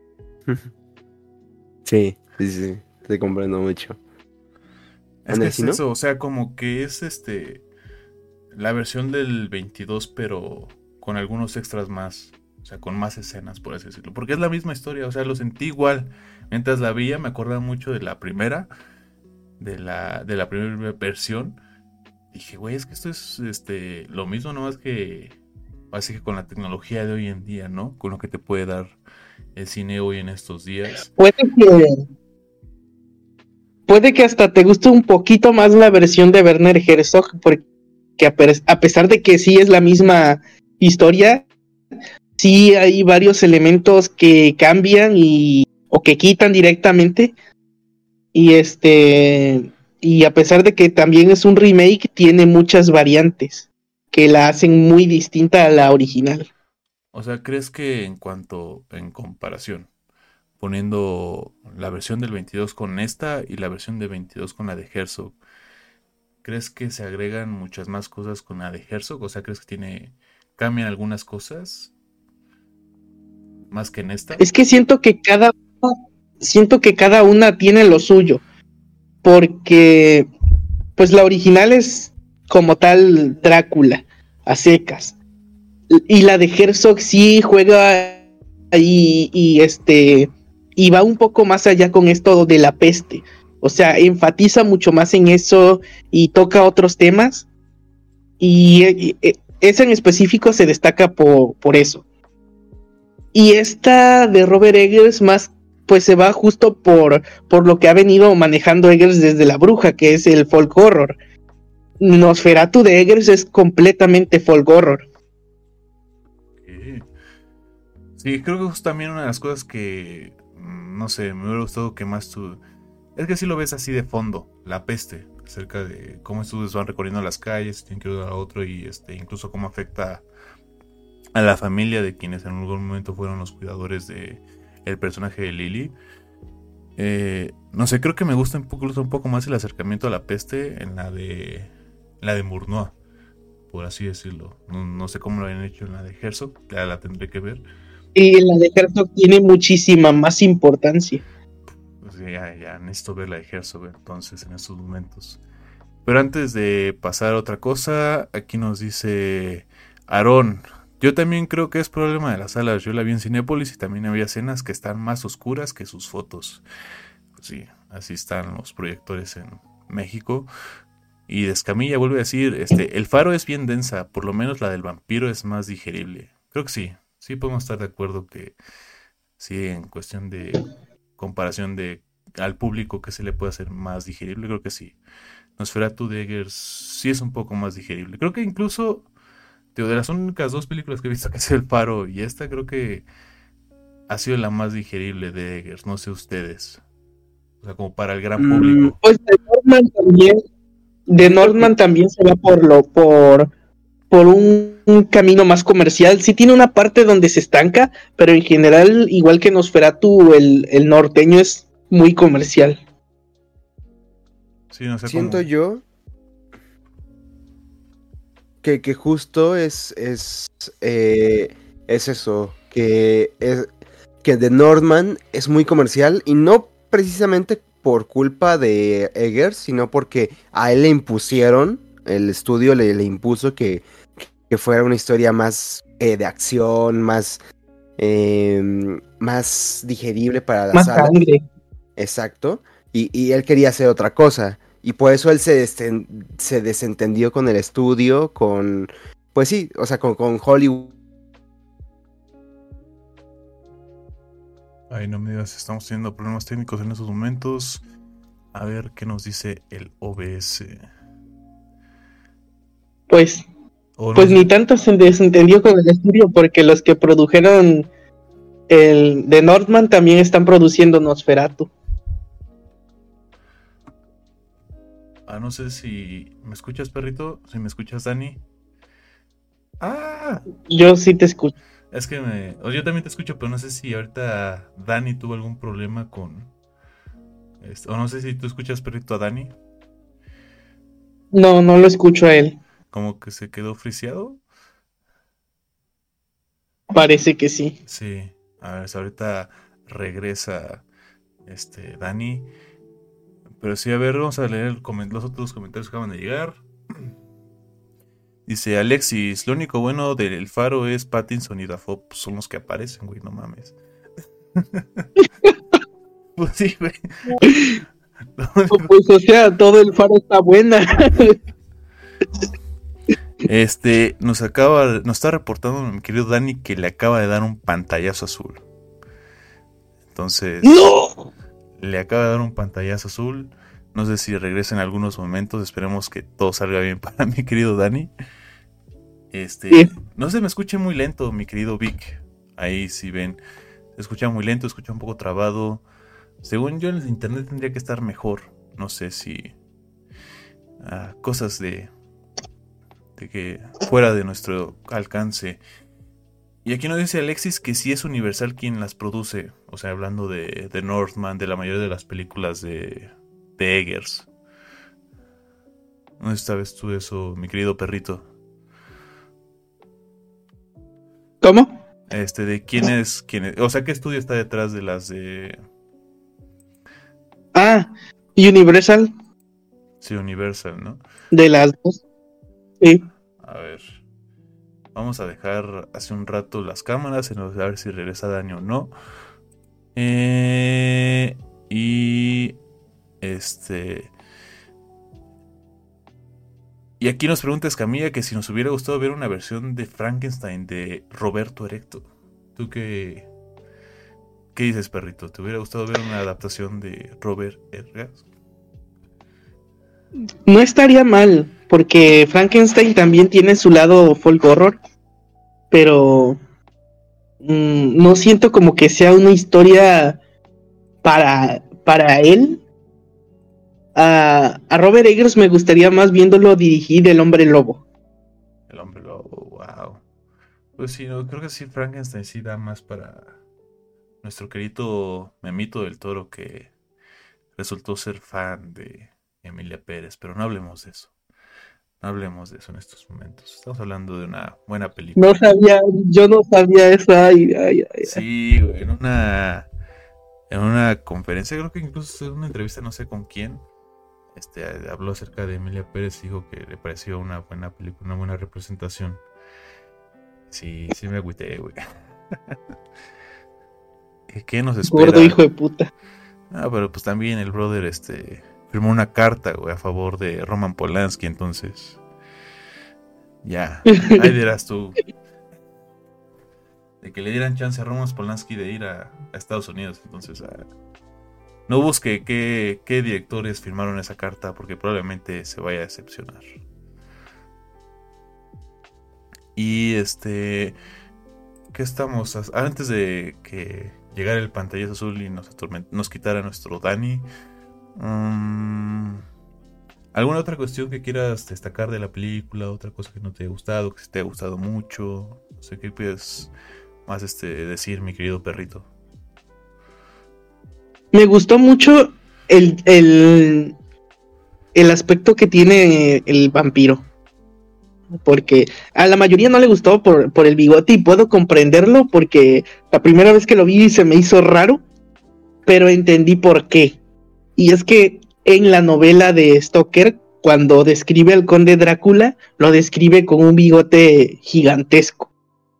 Sí, sí, sí, te comprendo mucho. Es que es eso, o sea, como que es este la versión del veintidós, pero con algunos extras más. O sea, con más escenas, por así decirlo. Porque es la misma historia, o sea, lo sentí igual. Mientras la veía, me acordaba mucho de la primera, de la, de la primera versión. Dije, güey, es que esto es este lo mismo, nomás que así que con la tecnología de hoy en día, ¿no? Con lo que te puede dar el cine hoy en estos días. Puede que, puede que hasta te guste un poquito más la versión de Werner Herzog, porque a pesar de que sí es la misma historia, sí hay varios elementos que cambian y o que quitan directamente. Y este y a pesar de que también es un remake, tiene muchas variantes que la hacen muy distinta a la original. O sea, ¿crees que en cuanto, en comparación, poniendo la versión del veintidós con esta y la versión de veintidós con la de Herzog, ¿crees que se agregan muchas más cosas con la de Herzog? O sea, ¿crees que tiene cambian algunas cosas más que en esta? Es que siento que cada siento que cada una tiene lo suyo, porque pues la original es como tal Drácula, a secas. Y la de Herzog sí juega y, y este y va un poco más allá con esto de la peste. O sea, enfatiza mucho más en eso y toca otros temas. Y, y, y esa en específico se destaca por, por eso. Y esta de Robert Eggers más pues se va justo por, por lo que ha venido manejando Eggers desde La Bruja, que es el folk horror. Nosferatu de Eggers es completamente folk horror. Okay. Sí, creo que es también una de las cosas que, no sé, me hubiera gustado que más tú... Es que si lo ves así de fondo, la peste, acerca de cómo estos van recorriendo las calles, tienen que ayudar a otro y este, incluso cómo afecta a la familia de quienes en algún momento fueron los cuidadores de el personaje de Lily. Eh, no sé, creo que me gusta un poco, un poco más el acercamiento a la peste en la de la de Murnau, por así decirlo. No, no sé cómo lo habían hecho en la de Herzog, ya la tendré que ver. Y la de Herzog tiene muchísima más importancia. Pues ya, ya necesito ver la de Herzog entonces en estos momentos. Pero antes de pasar a otra cosa, aquí nos dice Aarón. Yo también creo que es problema de las salas. Yo la vi en Cinépolis y también había escenas que están más oscuras que sus fotos. Pues sí, así están los proyectores en México. Y Descamilla vuelve a decir, este, el Faro es bien densa, por lo menos la del vampiro es más digerible. Creo que sí, sí podemos estar de acuerdo que sí, en cuestión de comparación de al público que se le puede hacer más digerible, creo que sí. Nosferatu de Eggers sí es un poco más digerible. Creo que incluso de las únicas dos películas que he visto, que es El Faro y esta, creo que ha sido la más digerible de Eggers, no sé ustedes. O sea, como para el gran Mm, público. pues de Northman también, de Northman también se va por lo, por, por un, un camino más comercial. Sí tiene una parte donde se estanca, pero en general, igual que Nosferatu, el, el norteño es muy comercial. Sí, no sé Siento cómo... yo que, que justo es, es, eh, es eso, que, es, que The Northman es muy comercial y no precisamente por culpa de Eggers, sino porque a él le impusieron, el estudio le, le impuso que, que fuera una historia más eh, de acción, más, eh, más digerible para la Más sala. sangre. Exacto. Y, y él quería hacer otra cosa. Y por eso él se, desten- se desentendió con el estudio, con... Pues sí, o sea, con, con Hollywood. Ay, no me digas, estamos teniendo problemas técnicos en estos momentos. A ver qué nos dice el O B S. Pues, O pues no ni sé. tanto se desentendió con el estudio, porque los que produjeron el de Northman también están produciendo Nosferatu. Ah, no sé si me escuchas, perrito. Si me escuchas, Dani. Ah, Yo sí te escucho. es que me... O yo también te escucho, pero no sé si ahorita Dani tuvo algún problema con... este, o no sé si tú escuchas, perrito, a Dani. No, no lo escucho a él. Como que se quedó friseado. Parece que sí. Sí, a ver, si ahorita regresa este Dani. Pero sí, a ver, vamos a leer el coment- los otros comentarios que acaban de llegar. Dice Alexis, lo único bueno del Faro es Pattinson y Dafoe, pues son los que aparecen, güey, no mames. Pues sí, güey. Pues o sea, todo el Faro está buena. Este, nos acaba, nos está reportando mi querido Dani que le acaba de dar un pantallazo azul. Entonces, ¡No! le acaba de dar un pantallazo azul. No sé si regresa en algunos momentos. Esperemos que todo salga bien para mi querido Dani. Este, Sí. no se me escuche muy lento, mi querido Vic. Ahí si ven, se escucha muy lento, se escucha un poco trabado. Según yo, en el internet tendría que estar mejor. No sé si ah, cosas de, de que fuera de nuestro alcance. Y aquí nos dice Alexis que sí es Universal quien las produce. O sea, hablando de, de Northman, de la mayoría de las películas de, de Eggers. ¿No sabes tú eso, mi querido perrito? ¿Cómo? Este, de quién es, quién es, o sea, ¿qué estudio está detrás de las de... Ah, Universal, Sí, Universal, ¿no? de las dos. Sí. A ver, vamos a dejar hace un rato las cámaras, a ver si regresa Dani o no. Eh, y este... Y aquí nos pregunta Escamilla que si nos hubiera gustado ver una versión de Frankenstein de Roberto Erecto. ¿Tú qué, qué dices, perrito? ¿Te hubiera gustado ver una adaptación de Robert Eggers? No estaría mal, porque Frankenstein también tiene su lado folk horror, pero mmm, no siento como que sea una historia para, para él. A, a Robert Eggers me gustaría más viéndolo dirigir El Hombre Lobo. El Hombre Lobo, wow. Pues sí, no, creo que sí, Frankenstein sí da más para nuestro querido Memito del Toro, que resultó ser fan de Emilia Pérez, pero no hablemos de eso. No hablemos de eso en estos momentos. Estamos hablando de una buena película. No sabía, yo no sabía eso. Ay, ay, ay. Sí, güey, en una en una conferencia, creo que incluso en una entrevista, no sé con quién, este habló acerca de Emilia Pérez y dijo que le pareció una buena película, una buena representación. Sí, sí me agüité, güey. ¿Qué nos espera? Gordo hijo de puta. Ah, pero pues también el brother este firmó una carta, güey, a favor de Roman Polanski, entonces ya, ahí dirás tú. De que le dieran chance a Roman Polanski de ir a, a Estados Unidos, entonces a, no busque qué, qué directores firmaron esa carta, porque probablemente se vaya a decepcionar. Y este, ¿qué estamos? Antes de que llegara el pantallazo azul y nos, nos quitara nuestro Dani, um, ¿alguna otra cuestión que quieras destacar de la película? ¿Otra cosa que no te haya gustado, que te haya gustado mucho? No sé qué puedes más este, decir, mi querido perrito. Me gustó mucho el, el, el aspecto que tiene el vampiro. Porque a la mayoría no le gustó por, por el bigote, y puedo comprenderlo porque la primera vez que lo vi se me hizo raro, pero entendí por qué. Y es que en la novela de Stoker, cuando describe al conde Drácula, lo describe con un bigote gigantesco.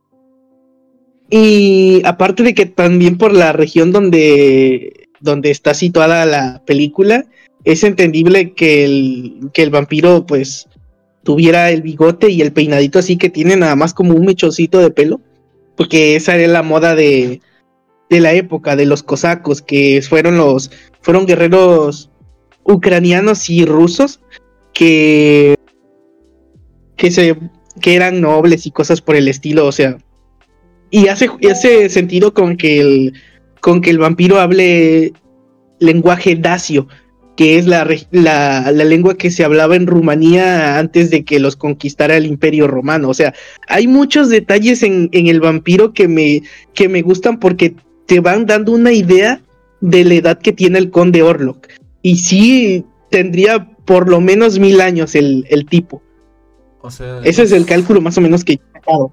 Y aparte de que también por la región donde, donde está situada la película, es entendible que el, que el vampiro pues tuviera el bigote y el peinadito así que tiene nada más como un mechoncito de pelo, porque esa era la moda de, de la época de los cosacos, que fueron los fueron guerreros ucranianos y rusos que que se que eran nobles y cosas por el estilo, o sea, y hace hace sentido con que el con que el vampiro hable lenguaje dacio, que es la, la, la lengua que se hablaba en Rumanía antes de que los conquistara el Imperio Romano. O sea, hay muchos detalles en, en el vampiro que me, que me gustan porque te van dando una idea de la edad que tiene el conde Orlok. Y sí, tendría por lo menos mil años el, el tipo. O sea, ese es el cálculo más o menos que he sacado.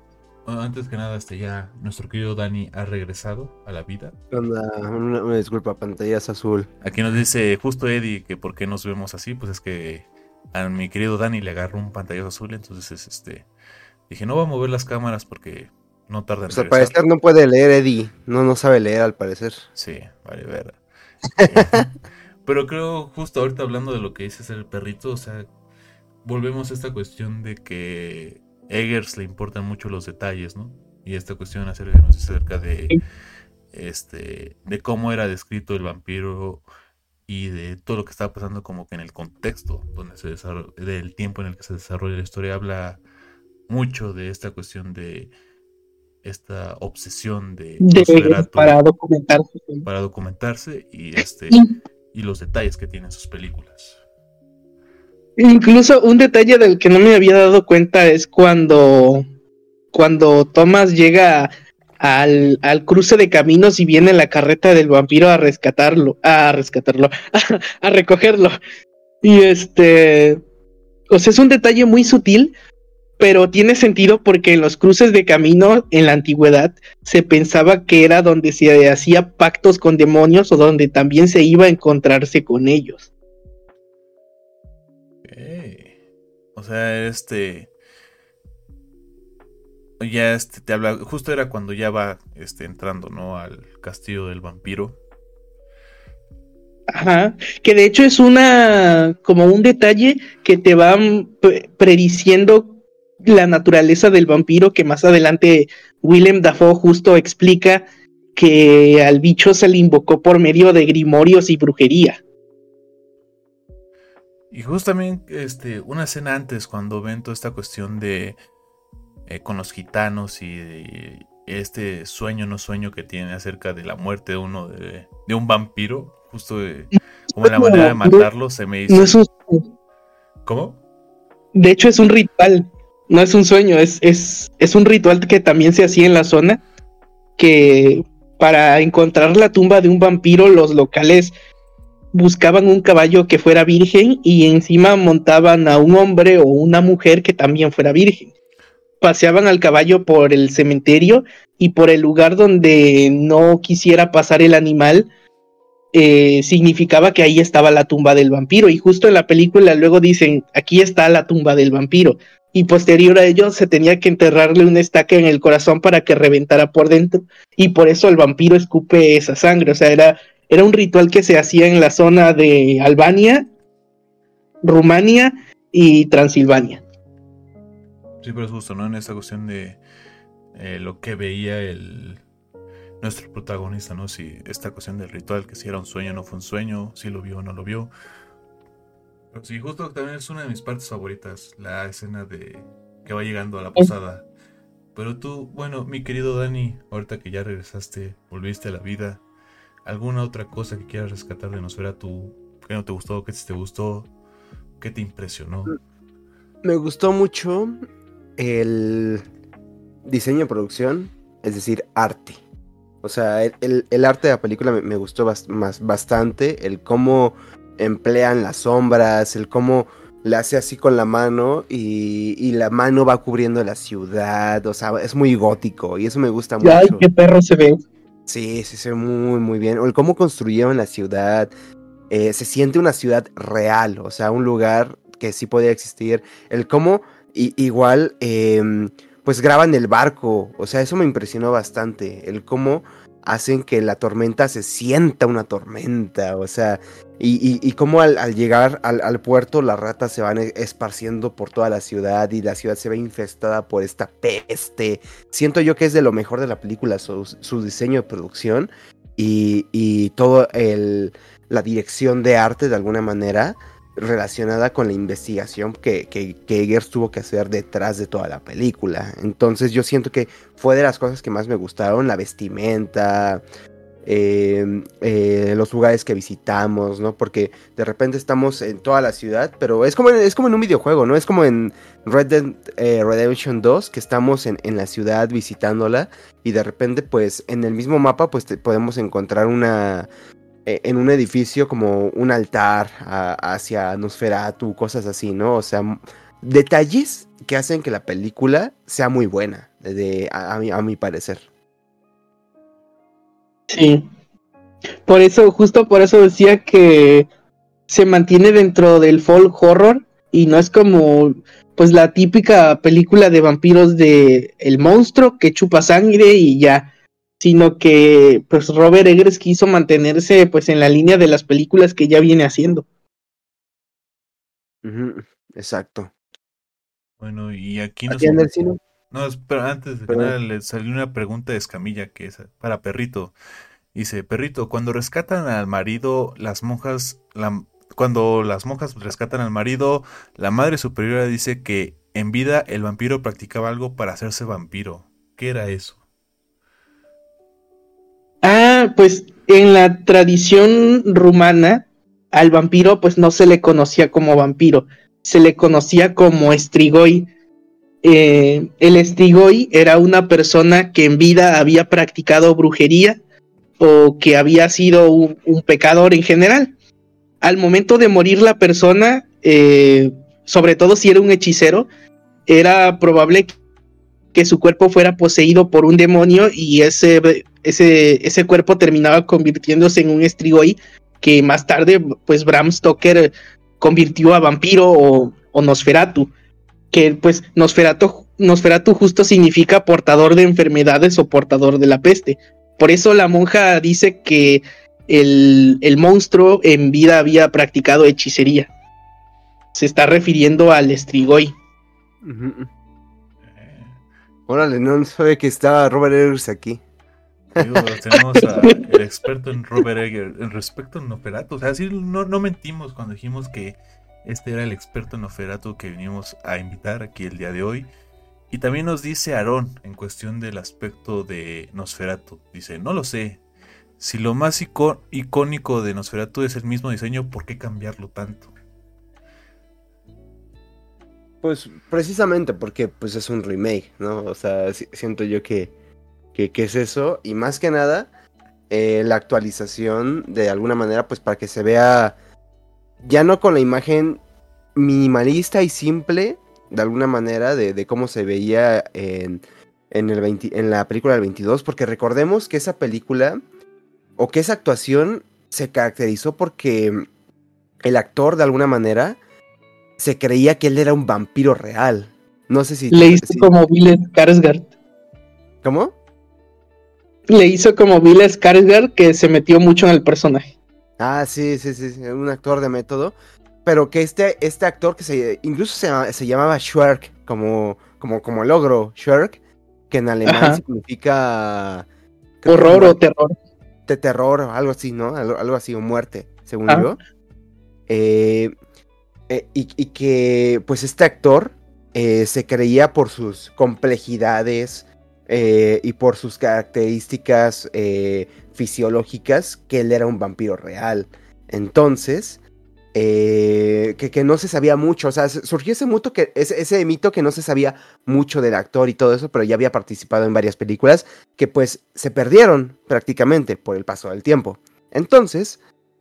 Bueno, antes que nada, este ya nuestro querido Dani ha regresado a la vida. Una, una, una disculpa, pantallas azul. Aquí nos dice justo Eddie que por qué nos vemos así, pues es que a mi querido Dani le agarró un pantallazo azul, entonces este dije, no voy a mover las cámaras porque no tarda en Pues al regresar. parecer no puede leer Eddie. No, no sabe leer al parecer. Sí, vale, ver. Eh, Pero creo justo ahorita hablando de lo que dices el perrito, o sea, volvemos a esta cuestión de que Eggers le importan mucho los detalles, ¿no? Y esta cuestión acerca, nos dice acerca de este de cómo era descrito el vampiro y de todo lo que estaba pasando como que en el contexto donde se desarrolla, del tiempo en el que se desarrolla la historia, habla mucho de esta cuestión de esta obsesión de De, Nosferatu para documentarse. para documentarse y este Y y los detalles que tienen sus películas. incluso un detalle del que no me había dado cuenta es cuando, cuando Thomas llega al, al cruce de caminos y viene la carreta del vampiro a rescatarlo, a rescatarlo, a, a recogerlo. Y este, o sea, es un detalle muy sutil, pero tiene sentido porque en los cruces de camino en la antigüedad se pensaba que era donde se hacía pactos con demonios o donde también se iba a encontrarse con ellos. Okay. O sea, este ya este te habla, justo era cuando ya va este entrando, ¿no? Al castillo del vampiro. Ajá, que de hecho es una, como un detalle que te va pre- prediciendo la naturaleza del vampiro, que más adelante Willem Dafoe justo explica que al bicho se le invocó por medio de grimorios y brujería. Y justamente este una escena antes cuando ven toda esta cuestión de eh, con los gitanos y de este sueño no sueño que tiene acerca de la muerte de uno de, de un vampiro, justo de, como la manera de matarlo se me hizo. No es un, ¿Cómo? de hecho es un ritual, no es un sueño, es, es, es un ritual que también se hacía en la zona, que para encontrar la tumba de un vampiro los locales buscaban un caballo que fuera virgen y encima montaban a un hombre o una mujer que también fuera virgen. Paseaban al caballo por el cementerio y por el lugar donde no quisiera pasar el animal, eh, significaba que ahí estaba la tumba del vampiro. Y justo en la película luego dicen, aquí está la tumba del vampiro. Y posterior a ello se tenía que enterrarle una estaca en el corazón para que reventara por dentro. Y por eso el vampiro escupe esa sangre. O sea, era, era un ritual que se hacía en la zona de Albania, Rumania y Transilvania. Sí, pero es justo, ¿no? En esta cuestión de eh, lo que veía el nuestro protagonista, ¿no? Si esta cuestión del ritual, que si era un sueño o no fue un sueño, si lo vio o no lo vio. Pero sí, justo también es una de mis partes favoritas, la escena de que va llegando a la posada. Pero tú, bueno, mi querido Dani, ahorita que ya regresaste, volviste a la vida, ¿alguna otra cosa que quieras rescatar de Nosferatu? ¿Qué no te gustó? ¿Qué sí te gustó? ¿Qué te impresionó? Me gustó mucho el diseño de producción, es decir, arte. O sea, el, el, el arte de la película me, me gustó bast- más, bastante. El cómo emplean las sombras, el cómo le hace así con la mano y, y la mano va cubriendo la ciudad. O sea, es muy gótico y eso me gusta Ay, mucho. qué perro se ve. Sí, sí, se ve muy, muy bien. O el cómo construyeron la ciudad. Eh, se siente una ciudad real, o sea, un lugar que sí podía existir. El cómo, y, igual, eh, pues graban el barco, o sea, eso me impresionó bastante. El cómo hacen que la tormenta se sienta una tormenta, o sea, y, y, y cómo al, al llegar al, al puerto las ratas se van esparciendo por toda la ciudad y la ciudad se ve infestada por esta peste. Siento yo que es de lo mejor de la película, su, su diseño de producción y, y todo el... la dirección de arte de alguna manera relacionada con la investigación que, que, que Eggers tuvo que hacer detrás de toda la película. Entonces yo siento que fue de las cosas que más me gustaron, la vestimenta, eh, eh, los lugares que visitamos, ¿no? Porque de repente estamos en toda la ciudad, pero es como en, es como en un videojuego, ¿no? Es como en Red Dead eh, Redemption dos, que estamos en, en la ciudad visitándola y de repente pues en el mismo mapa pues te, podemos encontrar una... en un edificio como un altar a, hacia Nosferatu, cosas así, ¿no? O sea, detalles que hacen que la película sea muy buena, de, a, a mi, a mi parecer. Sí. Por eso, justo por eso decía que se mantiene dentro del folk horror y no es como pues la típica película de vampiros de el monstruo que chupa sangre y ya, sino que pues Robert Eggers quiso mantenerse pues en la línea de las películas que ya viene haciendo. Uh-huh. Exacto. Bueno, y aquí nos... Aquí anda el cine. No, espera, antes de que Pero... nada le salió una pregunta de Escamilla que es para Perrito. Dice, Perrito, cuando rescatan al marido, las monjas, la, cuando las monjas rescatan al marido, la madre superiora dice que en vida el vampiro practicaba algo para hacerse vampiro. ¿Qué era eso? Ah, pues en la tradición rumana al vampiro pues no se le conocía como vampiro, se le conocía como Strigoi. Eh, el Strigoi era una persona que en vida había practicado brujería o que había sido un, un pecador en general. Al momento de morir la persona, eh, sobre todo si era un hechicero, era probable que su cuerpo fuera poseído por un demonio y ese, ese, ese cuerpo terminaba convirtiéndose en un Strigoi que más tarde pues Bram Stoker convirtió a vampiro o, o Nosferatu, que pues Nosferatu, Nosferatu justo significa portador de enfermedades o portador de la peste. Por eso la monja dice que el, el monstruo en vida había practicado hechicería. Se está refiriendo al Strigoi. Uh-huh. Órale, no sabe que estaba Robert Eggers aquí. Digo, tenemos al experto en Robert Eggers, en respecto a Nosferatu. O sea, sí, no, no mentimos cuando dijimos que este era el experto en Nosferatu que venimos a invitar aquí el día de hoy. Y también nos dice Aarón en cuestión del aspecto de Nosferatu. Dice, no lo sé. Si lo más icó- icónico de Nosferatu es el mismo diseño, ¿por qué cambiarlo tanto? Pues precisamente porque pues es un remake, ¿no? O sea, si- siento yo que, que, que es eso. Y más que nada, eh, la actualización de alguna manera, pues para que se vea ya no con la imagen minimalista y simple, de alguna manera, de, de cómo se veía en, en, el veinte, en la película del veintidós, porque recordemos que esa película, o que esa actuación, se caracterizó porque el actor, de alguna manera, se creía que él era un vampiro real. No sé si... Le hizo si... como Bill Skarsgård. ¿Cómo? Le hizo como Bill Skarsgård, que se metió mucho en el personaje. Ah, sí, sí, sí, sí, un actor de método. Pero que este, este actor que se incluso se, se llamaba Schwerk, como, como, como logro, Schwerk, que en alemán Ajá. significa... Horror o terror. De terror, o algo así, ¿no? Algo, algo así, o muerte, según Ah. yo. Eh, eh, y, y que, pues, este actor eh, se creía por sus complejidades eh, y por sus características eh, fisiológicas que él era un vampiro real. Entonces... Eh, que, que no se sabía mucho, o sea, surgió ese mito, que, ese, ese mito que no se sabía mucho del actor y todo eso, pero ya había participado en varias películas que pues se perdieron prácticamente por el paso del tiempo. Entonces,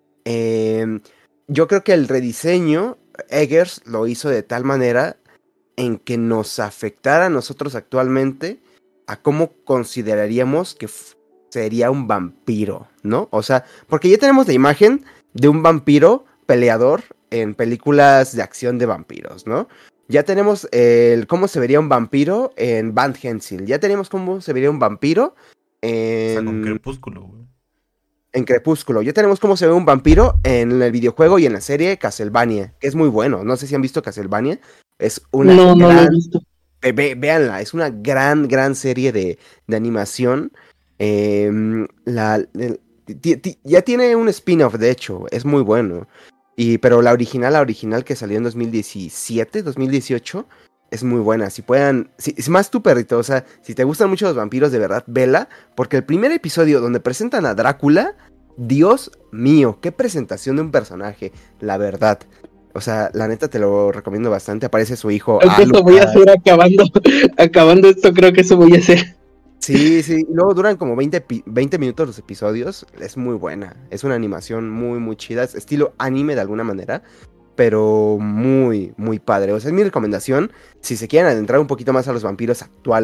eh, yo creo que el rediseño, Eggers lo hizo de tal manera en que nos afectara a nosotros actualmente a cómo consideraríamos que f- sería un vampiro, ¿no? O sea, porque ya tenemos la imagen de un vampiro peleador en películas de acción de vampiros, ¿no? Ya tenemos el cómo se vería un vampiro en Van Helsing. Ya tenemos cómo se vería un vampiro en... O sea, con Crepúsculo, güey. En Crepúsculo. Ya tenemos cómo se ve un vampiro en el videojuego y en la serie Castlevania, que es muy bueno. No sé si han visto Castlevania. Es una No, no gran... lo he visto. Ve, ve, véanla, es una gran, gran serie de, de animación. Eh, la, el, t- t- ya tiene un spin-off, de hecho, es muy bueno. Y, pero la original, la original que salió en dos mil diecisiete, dos mil dieciocho, es muy buena. Si puedan, si, es más tu perrito, o sea, si te gustan mucho los vampiros, de verdad, vela. Porque el primer episodio donde presentan a Drácula, Dios mío, qué presentación de un personaje, la verdad. O sea, la neta te lo recomiendo bastante. Aparece su hijo Creo que eso voy a hacer acabando, acabando esto, creo que eso voy a hacer. Sí, sí, y luego duran como veinte, pi- veinte minutos los episodios, es muy buena, es una animación muy, muy chida, es estilo anime de alguna manera, pero muy, muy padre, o sea, es mi recomendación, si se quieren adentrar un poquito más a los vampiros actuales,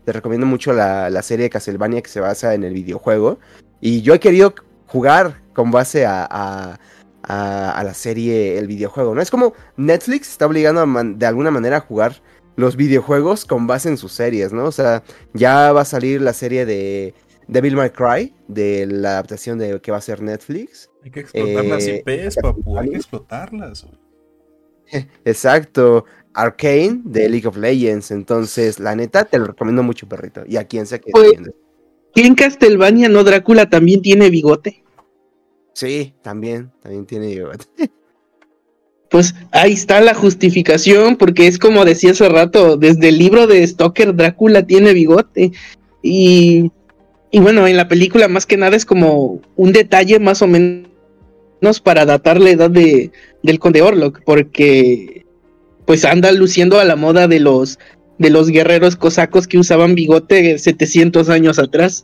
te recomiendo mucho la, la serie de Castlevania que se basa en el videojuego. Y yo he querido jugar con base a, a, a, a la serie, el videojuego, ¿no? Es como Netflix está obligando a man, de alguna manera a jugar los videojuegos con base en sus series, ¿no? O sea, ya va a salir la serie de Devil May Cry, de la adaptación de que va a ser Netflix. Hay que explotar las Eh, I Pes, papu, hay que explotarlas. Güey. Exacto. Arcane de League of Legends. Entonces, la neta, te lo recomiendo mucho, perrito. Y a quien sea que Pues, defiendes. ¿quién en Castlevania, no Drácula, también tiene bigote? Sí, también, también tiene. Pues ahí está la justificación, porque es como decía hace rato, desde el libro de Stoker, Drácula tiene bigote. Y, y bueno, en la película más que nada es como un detalle más o menos para datar la edad de, del Conde Orlok, porque pues anda luciendo a la moda de los, de los guerreros cosacos que usaban bigote setecientos años atrás.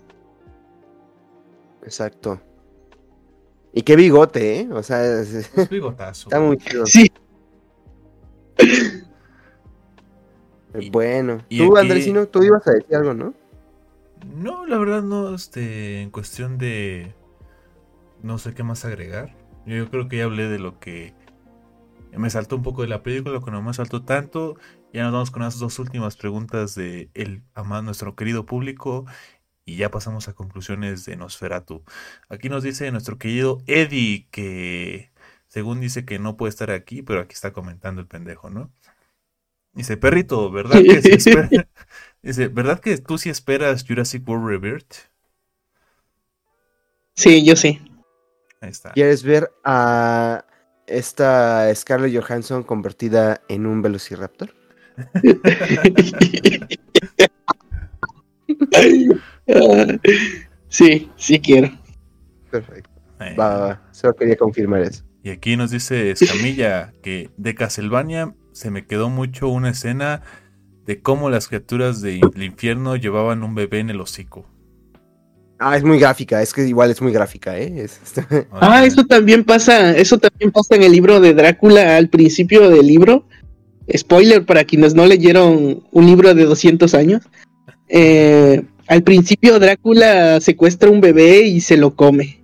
Exacto. Y qué bigote, ¿eh? O sea, es, Es bigotazo. está muy chido. Sí. Y- Bueno, y tú, aquí- Andresino, tú ibas a decir algo, ¿no? No, la verdad no, este, en cuestión de... No sé qué más agregar. Yo creo que ya hablé de lo que me saltó un poco de la película, lo que no me saltó tanto. Ya nos vamos con las dos últimas preguntas de el, amado, nuestro querido público. Y ya pasamos a conclusiones de Nosferatu. Aquí nos dice nuestro querido Eddie que según dice que no puede estar aquí, pero aquí está comentando el pendejo, ¿no? Dice, perrito, ¿verdad que se espera? Dice, ¿verdad que tú sí esperas Jurassic World Rebirth? Sí, yo sí. Ahí está. ¿Quieres ver a esta Scarlett Johansson convertida en un Velociraptor? Sí, sí quiero. Perfecto. Eh, Va, va, va. Solo quería confirmar eso. Y aquí nos dice Escamilla que de Castlevania se me quedó mucho una escena de cómo las criaturas del infierno llevaban un bebé en el hocico. Ah, es muy gráfica, es que igual es muy gráfica, ¿eh? Es- Ah, eso también pasa, eso también pasa en el libro de Drácula al principio del libro. Spoiler para quienes no leyeron un libro de doscientos años. Eh, al principio Drácula secuestra un bebé y se lo come.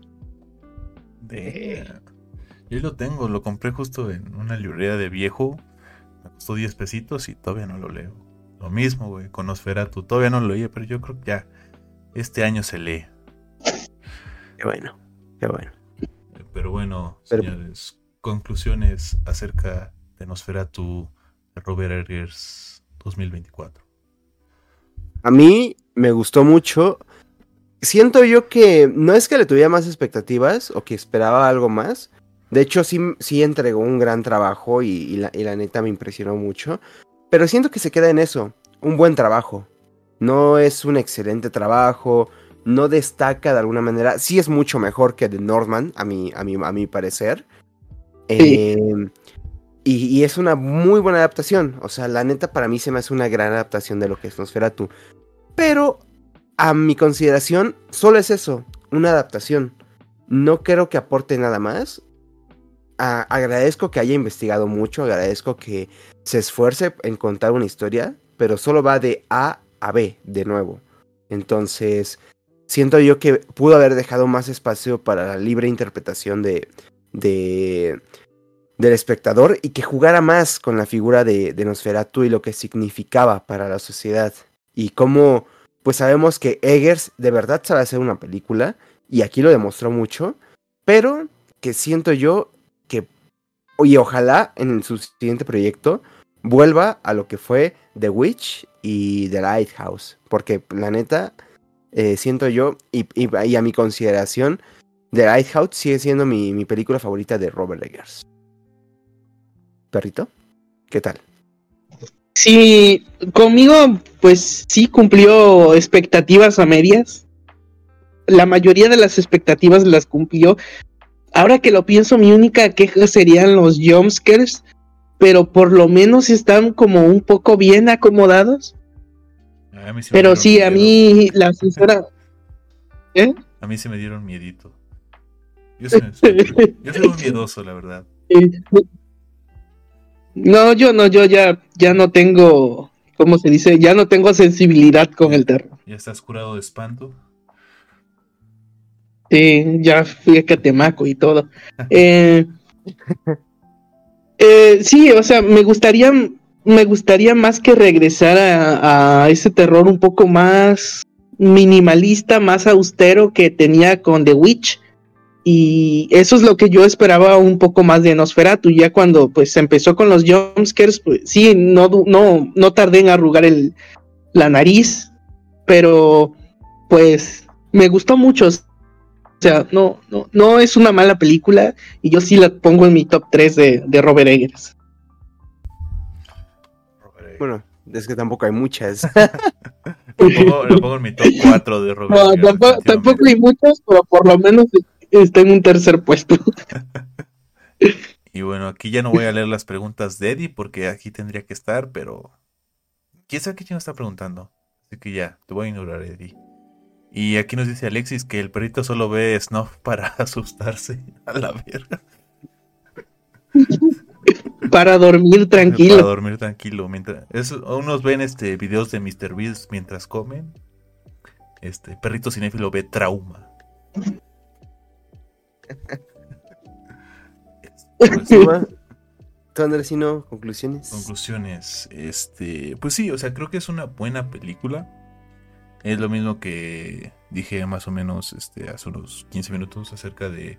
De... Yo lo tengo, lo compré justo en una librería de viejo. Me costó diez pesitos y todavía no lo leo. Lo mismo, güey, con Nosferatu. Todavía no lo leí, pero yo creo que ya este año se lee. Qué bueno, qué bueno. Pero bueno, Pero- señores, conclusiones acerca de Nosferatu de Robert Eggers dos mil veinticuatro. A mí me gustó mucho. Siento yo que no es que le tuviera más expectativas o que esperaba algo más. De hecho, sí, sí entregó un gran trabajo y, y la, y la neta me impresionó mucho. Pero siento que se queda en eso, un buen trabajo. No es un excelente trabajo, no destaca de alguna manera. Sí es mucho mejor que The Northman, a mi, a mi, a mi parecer. Sí. Eh, y, y es una muy buena adaptación. O sea, la neta para mí se me hace una gran adaptación de lo que es Nosferatu. Pero a mi consideración, solo es eso, una adaptación. No creo que aporte nada más. A- agradezco que haya investigado mucho, agradezco que se esfuerce en contar una historia, pero solo va de A a B de nuevo. Entonces, siento yo que pudo haber dejado más espacio para la libre interpretación de, de del espectador y que jugara más con la figura de, de Nosferatu y lo que significaba para la sociedad. Y cómo, pues sabemos que Eggers de verdad sabe hacer una película, y aquí lo demostró mucho, pero que siento yo que, y ojalá en su siguiente proyecto, vuelva a lo que fue The Witch y The Lighthouse, porque la neta, eh, siento yo, y, y, y a mi consideración, The Lighthouse sigue siendo mi, mi película favorita de Robert Eggers. ¿Perrito? ¿Qué tal? Sí, conmigo, pues sí cumplió expectativas a medias. La mayoría de las expectativas las cumplió. Ahora que lo pienso, mi única queja serían los jumpscares, pero por lo menos están como un poco bien acomodados. A mí sí me Pero dieron sí, a miedo. mí la sincera... ¿Eh? A mí se me dieron miedito. Yo soy, soy- yo soy un miedoso, la verdad. No, yo no, yo ya, ya no tengo ¿cómo se dice? Ya no tengo sensibilidad con el terror. ¿Ya estás curado de espanto? Sí, ya fui a Catemaco y todo. Eh, eh, sí, o sea, me gustaría, me gustaría más que regresar a, a ese terror un poco más minimalista, más austero que tenía con The Witch. Y eso es lo que yo esperaba un poco más de Nosferatu. Ya cuando pues empezó con los jumpscares, pues sí, no, no, no tardé en arrugar el, la nariz, pero pues me gustó mucho. O sea, no, no, no es una mala película y yo sí la pongo en mi top tres de, de Robert Eggers. Bueno, es que tampoco hay muchas. Lo pongo, lo pongo en mi top cuatro de Robert No, Eggers, tampoco, tampoco hay muchos, pero por lo menos está en un tercer puesto. Y bueno, aquí ya no voy a leer las preguntas de Eddie porque aquí tendría que estar, pero quién sabe qué chino está preguntando. Así que ya, te voy a ignorar, Eddie. Y aquí nos dice Alexis que el perrito solo ve Snuff para asustarse. A la verga. Para dormir tranquilo. Para dormir tranquilo. Mientras, es, unos ven este videos de míster Beast mientras comen. Este perrito cinéfilo ve Trauma. Pues, ¿Tú, Andresino, conclusiones? Conclusiones. Este, pues sí, o sea, creo que es una buena película. Es lo mismo que dije más o menos este, hace unos quince minutos acerca de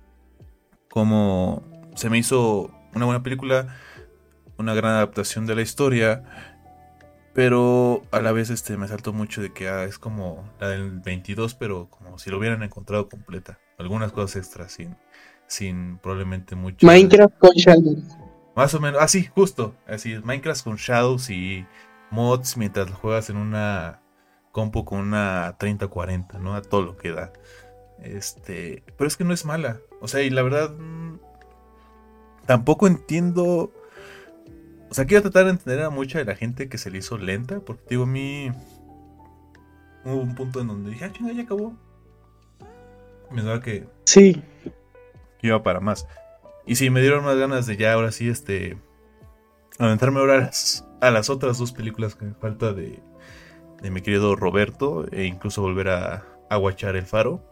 cómo se me hizo una buena película, una gran adaptación de la historia, pero a la vez este, me saltó mucho de que ah, es como la del veintidós, pero como si lo hubieran encontrado completa. Algunas cosas extras sin, sin probablemente mucho. Minecraft con Shadows. Más o menos, así, ah, justo. Así, Minecraft con Shadows y mods mientras lo juegas en una compu con una treinta cuarenta, ¿no? A todo lo que da. Este, pero es que no es mala. O sea, y la verdad mmm, tampoco entiendo. O sea, quiero tratar de entender a mucha de la gente que se le hizo lenta, porque digo, a mí hubo un punto en donde dije, ah, chinga, ya acabó. Me daba que sí, que iba para más. Y sí, me dieron más ganas de ya ahora sí, este, aventarme ahora a las, a las otras dos películas que me falta de de mi querido Roberto, e incluso volver a, a watchar El Faro.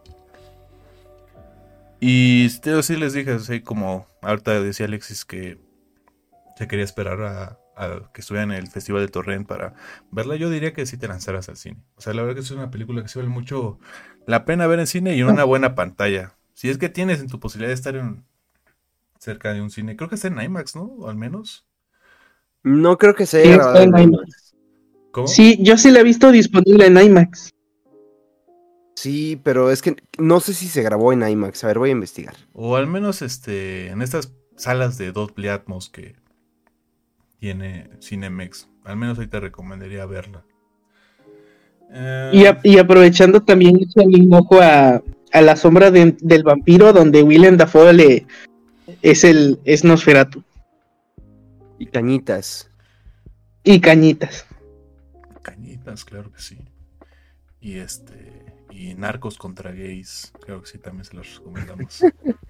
Y yo sí les dije, así como ahorita decía Alexis que se quería esperar a, a que estuviera en el Festival de Torrent para verla, yo diría que sí te lanzaras al cine. O sea, la verdad que es una película que sí vale mucho la pena ver en cine y en una buena pantalla. Si es que tienes en tu posibilidad de estar en, cerca de un cine, creo que está en IMAX, ¿no? O al menos. No creo que se haya sí, grabado en IMAX. IMAX. ¿Cómo? Sí, yo sí la he visto disponible en IMAX. Sí, pero es que no sé si se grabó en IMAX. A ver, voy a investigar. O al menos este en estas salas de Dolby Atmos que tiene Cinemex. Al menos ahí te recomendaría verla. Eh... Y, a, y aprovechando también echarle un ojo a, a La sombra de, del vampiro, donde Willem Dafoe le, es el es Nosferatu. Y Cañitas. Y Cañitas. Cañitas, claro que sí. Y este. Y Narcos contra Gays. Creo que sí, también se los recomendamos.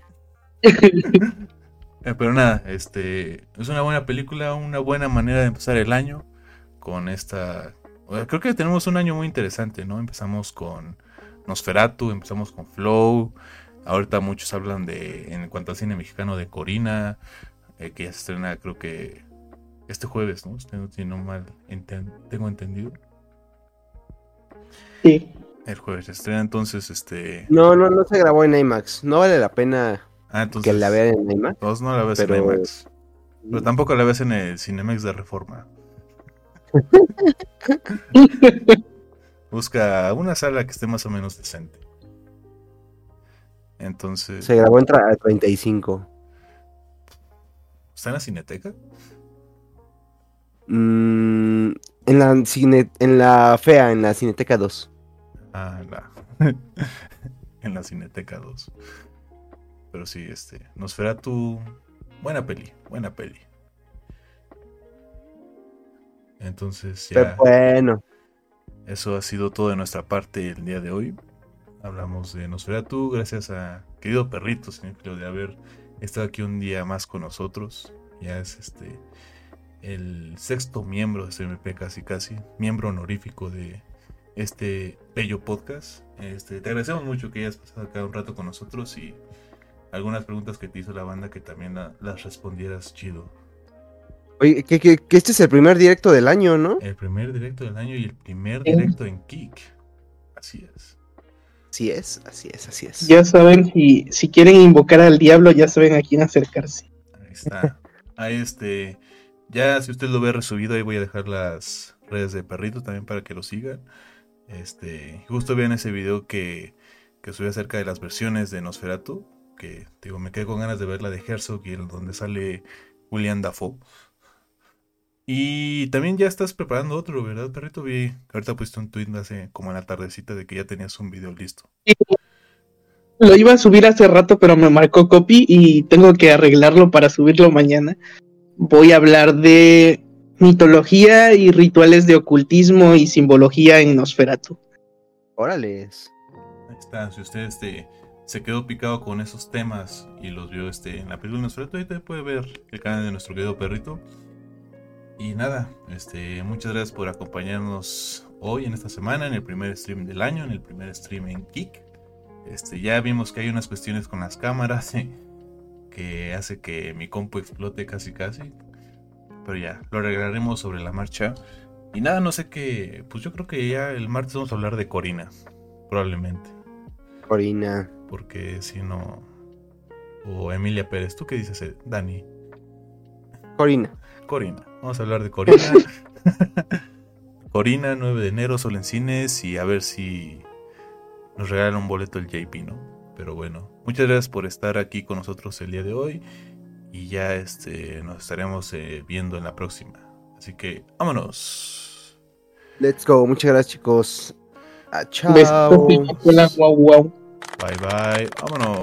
eh, pero nada, este. Es una buena película, una buena manera de empezar el año. Con esta. Creo que tenemos un año muy interesante, ¿no? Empezamos con Nosferatu, empezamos con Flow. Ahorita muchos hablan de. En cuanto al cine mexicano, de Corina. Eh, que ya se estrena, creo que. Este jueves, ¿no? Si no mal enten- tengo entendido. Sí. El jueves se estrena, entonces, este... No, no, no se grabó en IMAX. No vale la pena ah, entonces, que la vean en IMAX. Pues no la ves pero... en IMAX. Pero tampoco la ves en el Cinemex de Reforma. Busca una sala que esté más o menos decente. Entonces... Se grabó en tra- treinta y cinco. ¿Está en la Cineteca? Mm, en la cine, en la fea, en la Cineteca dos. Ah, la... en la Cineteca dos. Pero sí, este... Nosferatu... Buena peli, buena peli. Entonces ya... Pero bueno. Eso ha sido todo de nuestra parte el día de hoy. Hablamos de Nosferatu. Gracias a querido perrito, señor, de haber estado aquí un día más con nosotros. Ya es este... el sexto miembro de C M P, casi casi, miembro honorífico de este bello podcast. Este, te agradecemos mucho que hayas pasado acá un rato con nosotros y algunas preguntas que te hizo la banda que también la, las respondieras chido. Oye, que, que, que este es el primer directo del año, ¿no? El primer directo del año y el primer directo en Kick. Así es. Así es, así es, así es. Ya saben, si, si quieren invocar al diablo, ya saben a quién acercarse. Ahí está. Ahí este. Ya si usted lo ve resubido, ahí voy a dejar las redes de Perrito también para que lo sigan. Este. Justo vean ese video que, que subí acerca de las versiones de Nosferatu. Que digo, me quedé con ganas de ver la de Herzog y el donde sale William Dafoe. Y también ya estás preparando otro, ¿verdad, Perrito? Vi que ahorita pusiste un tweet hace como en la tardecita de que ya tenías un video listo. Lo iba a subir hace rato, pero me marcó copy y tengo que arreglarlo para subirlo mañana. Voy a hablar de mitología y rituales de ocultismo y simbología en Nosferatu. Órales. Ahí está, si usted este, se quedó picado con esos temas y los vio este, en la película Nosferatu, ahí te puede ver el canal de nuestro querido Perrito. Y nada, este, muchas gracias por acompañarnos hoy en esta semana, en el primer stream del año, en el primer stream en Kick. Este, ya vimos que hay unas cuestiones con las cámaras ¿eh? que hace que mi compu explote casi casi. Pero ya, lo arreglaremos sobre la marcha. Y nada, no sé qué, pues yo creo que ya el martes vamos a hablar de Corina, probablemente. Corina. Porque si no... O Emilia Pérez, ¿tú qué dices, eh, Dani? Corina. Corina, vamos a hablar de Corina. Corina, nueve de enero, solo en cines. Y a ver si nos regalan un boleto el J P, ¿no? Pero bueno, muchas gracias por estar aquí con nosotros el día de hoy. Y ya este, nos estaremos eh, viendo en la próxima. Así que, vámonos. Let's go. Muchas gracias, chicos. Ah, chao. Besitos, guau, guau. Bye, bye. Vámonos.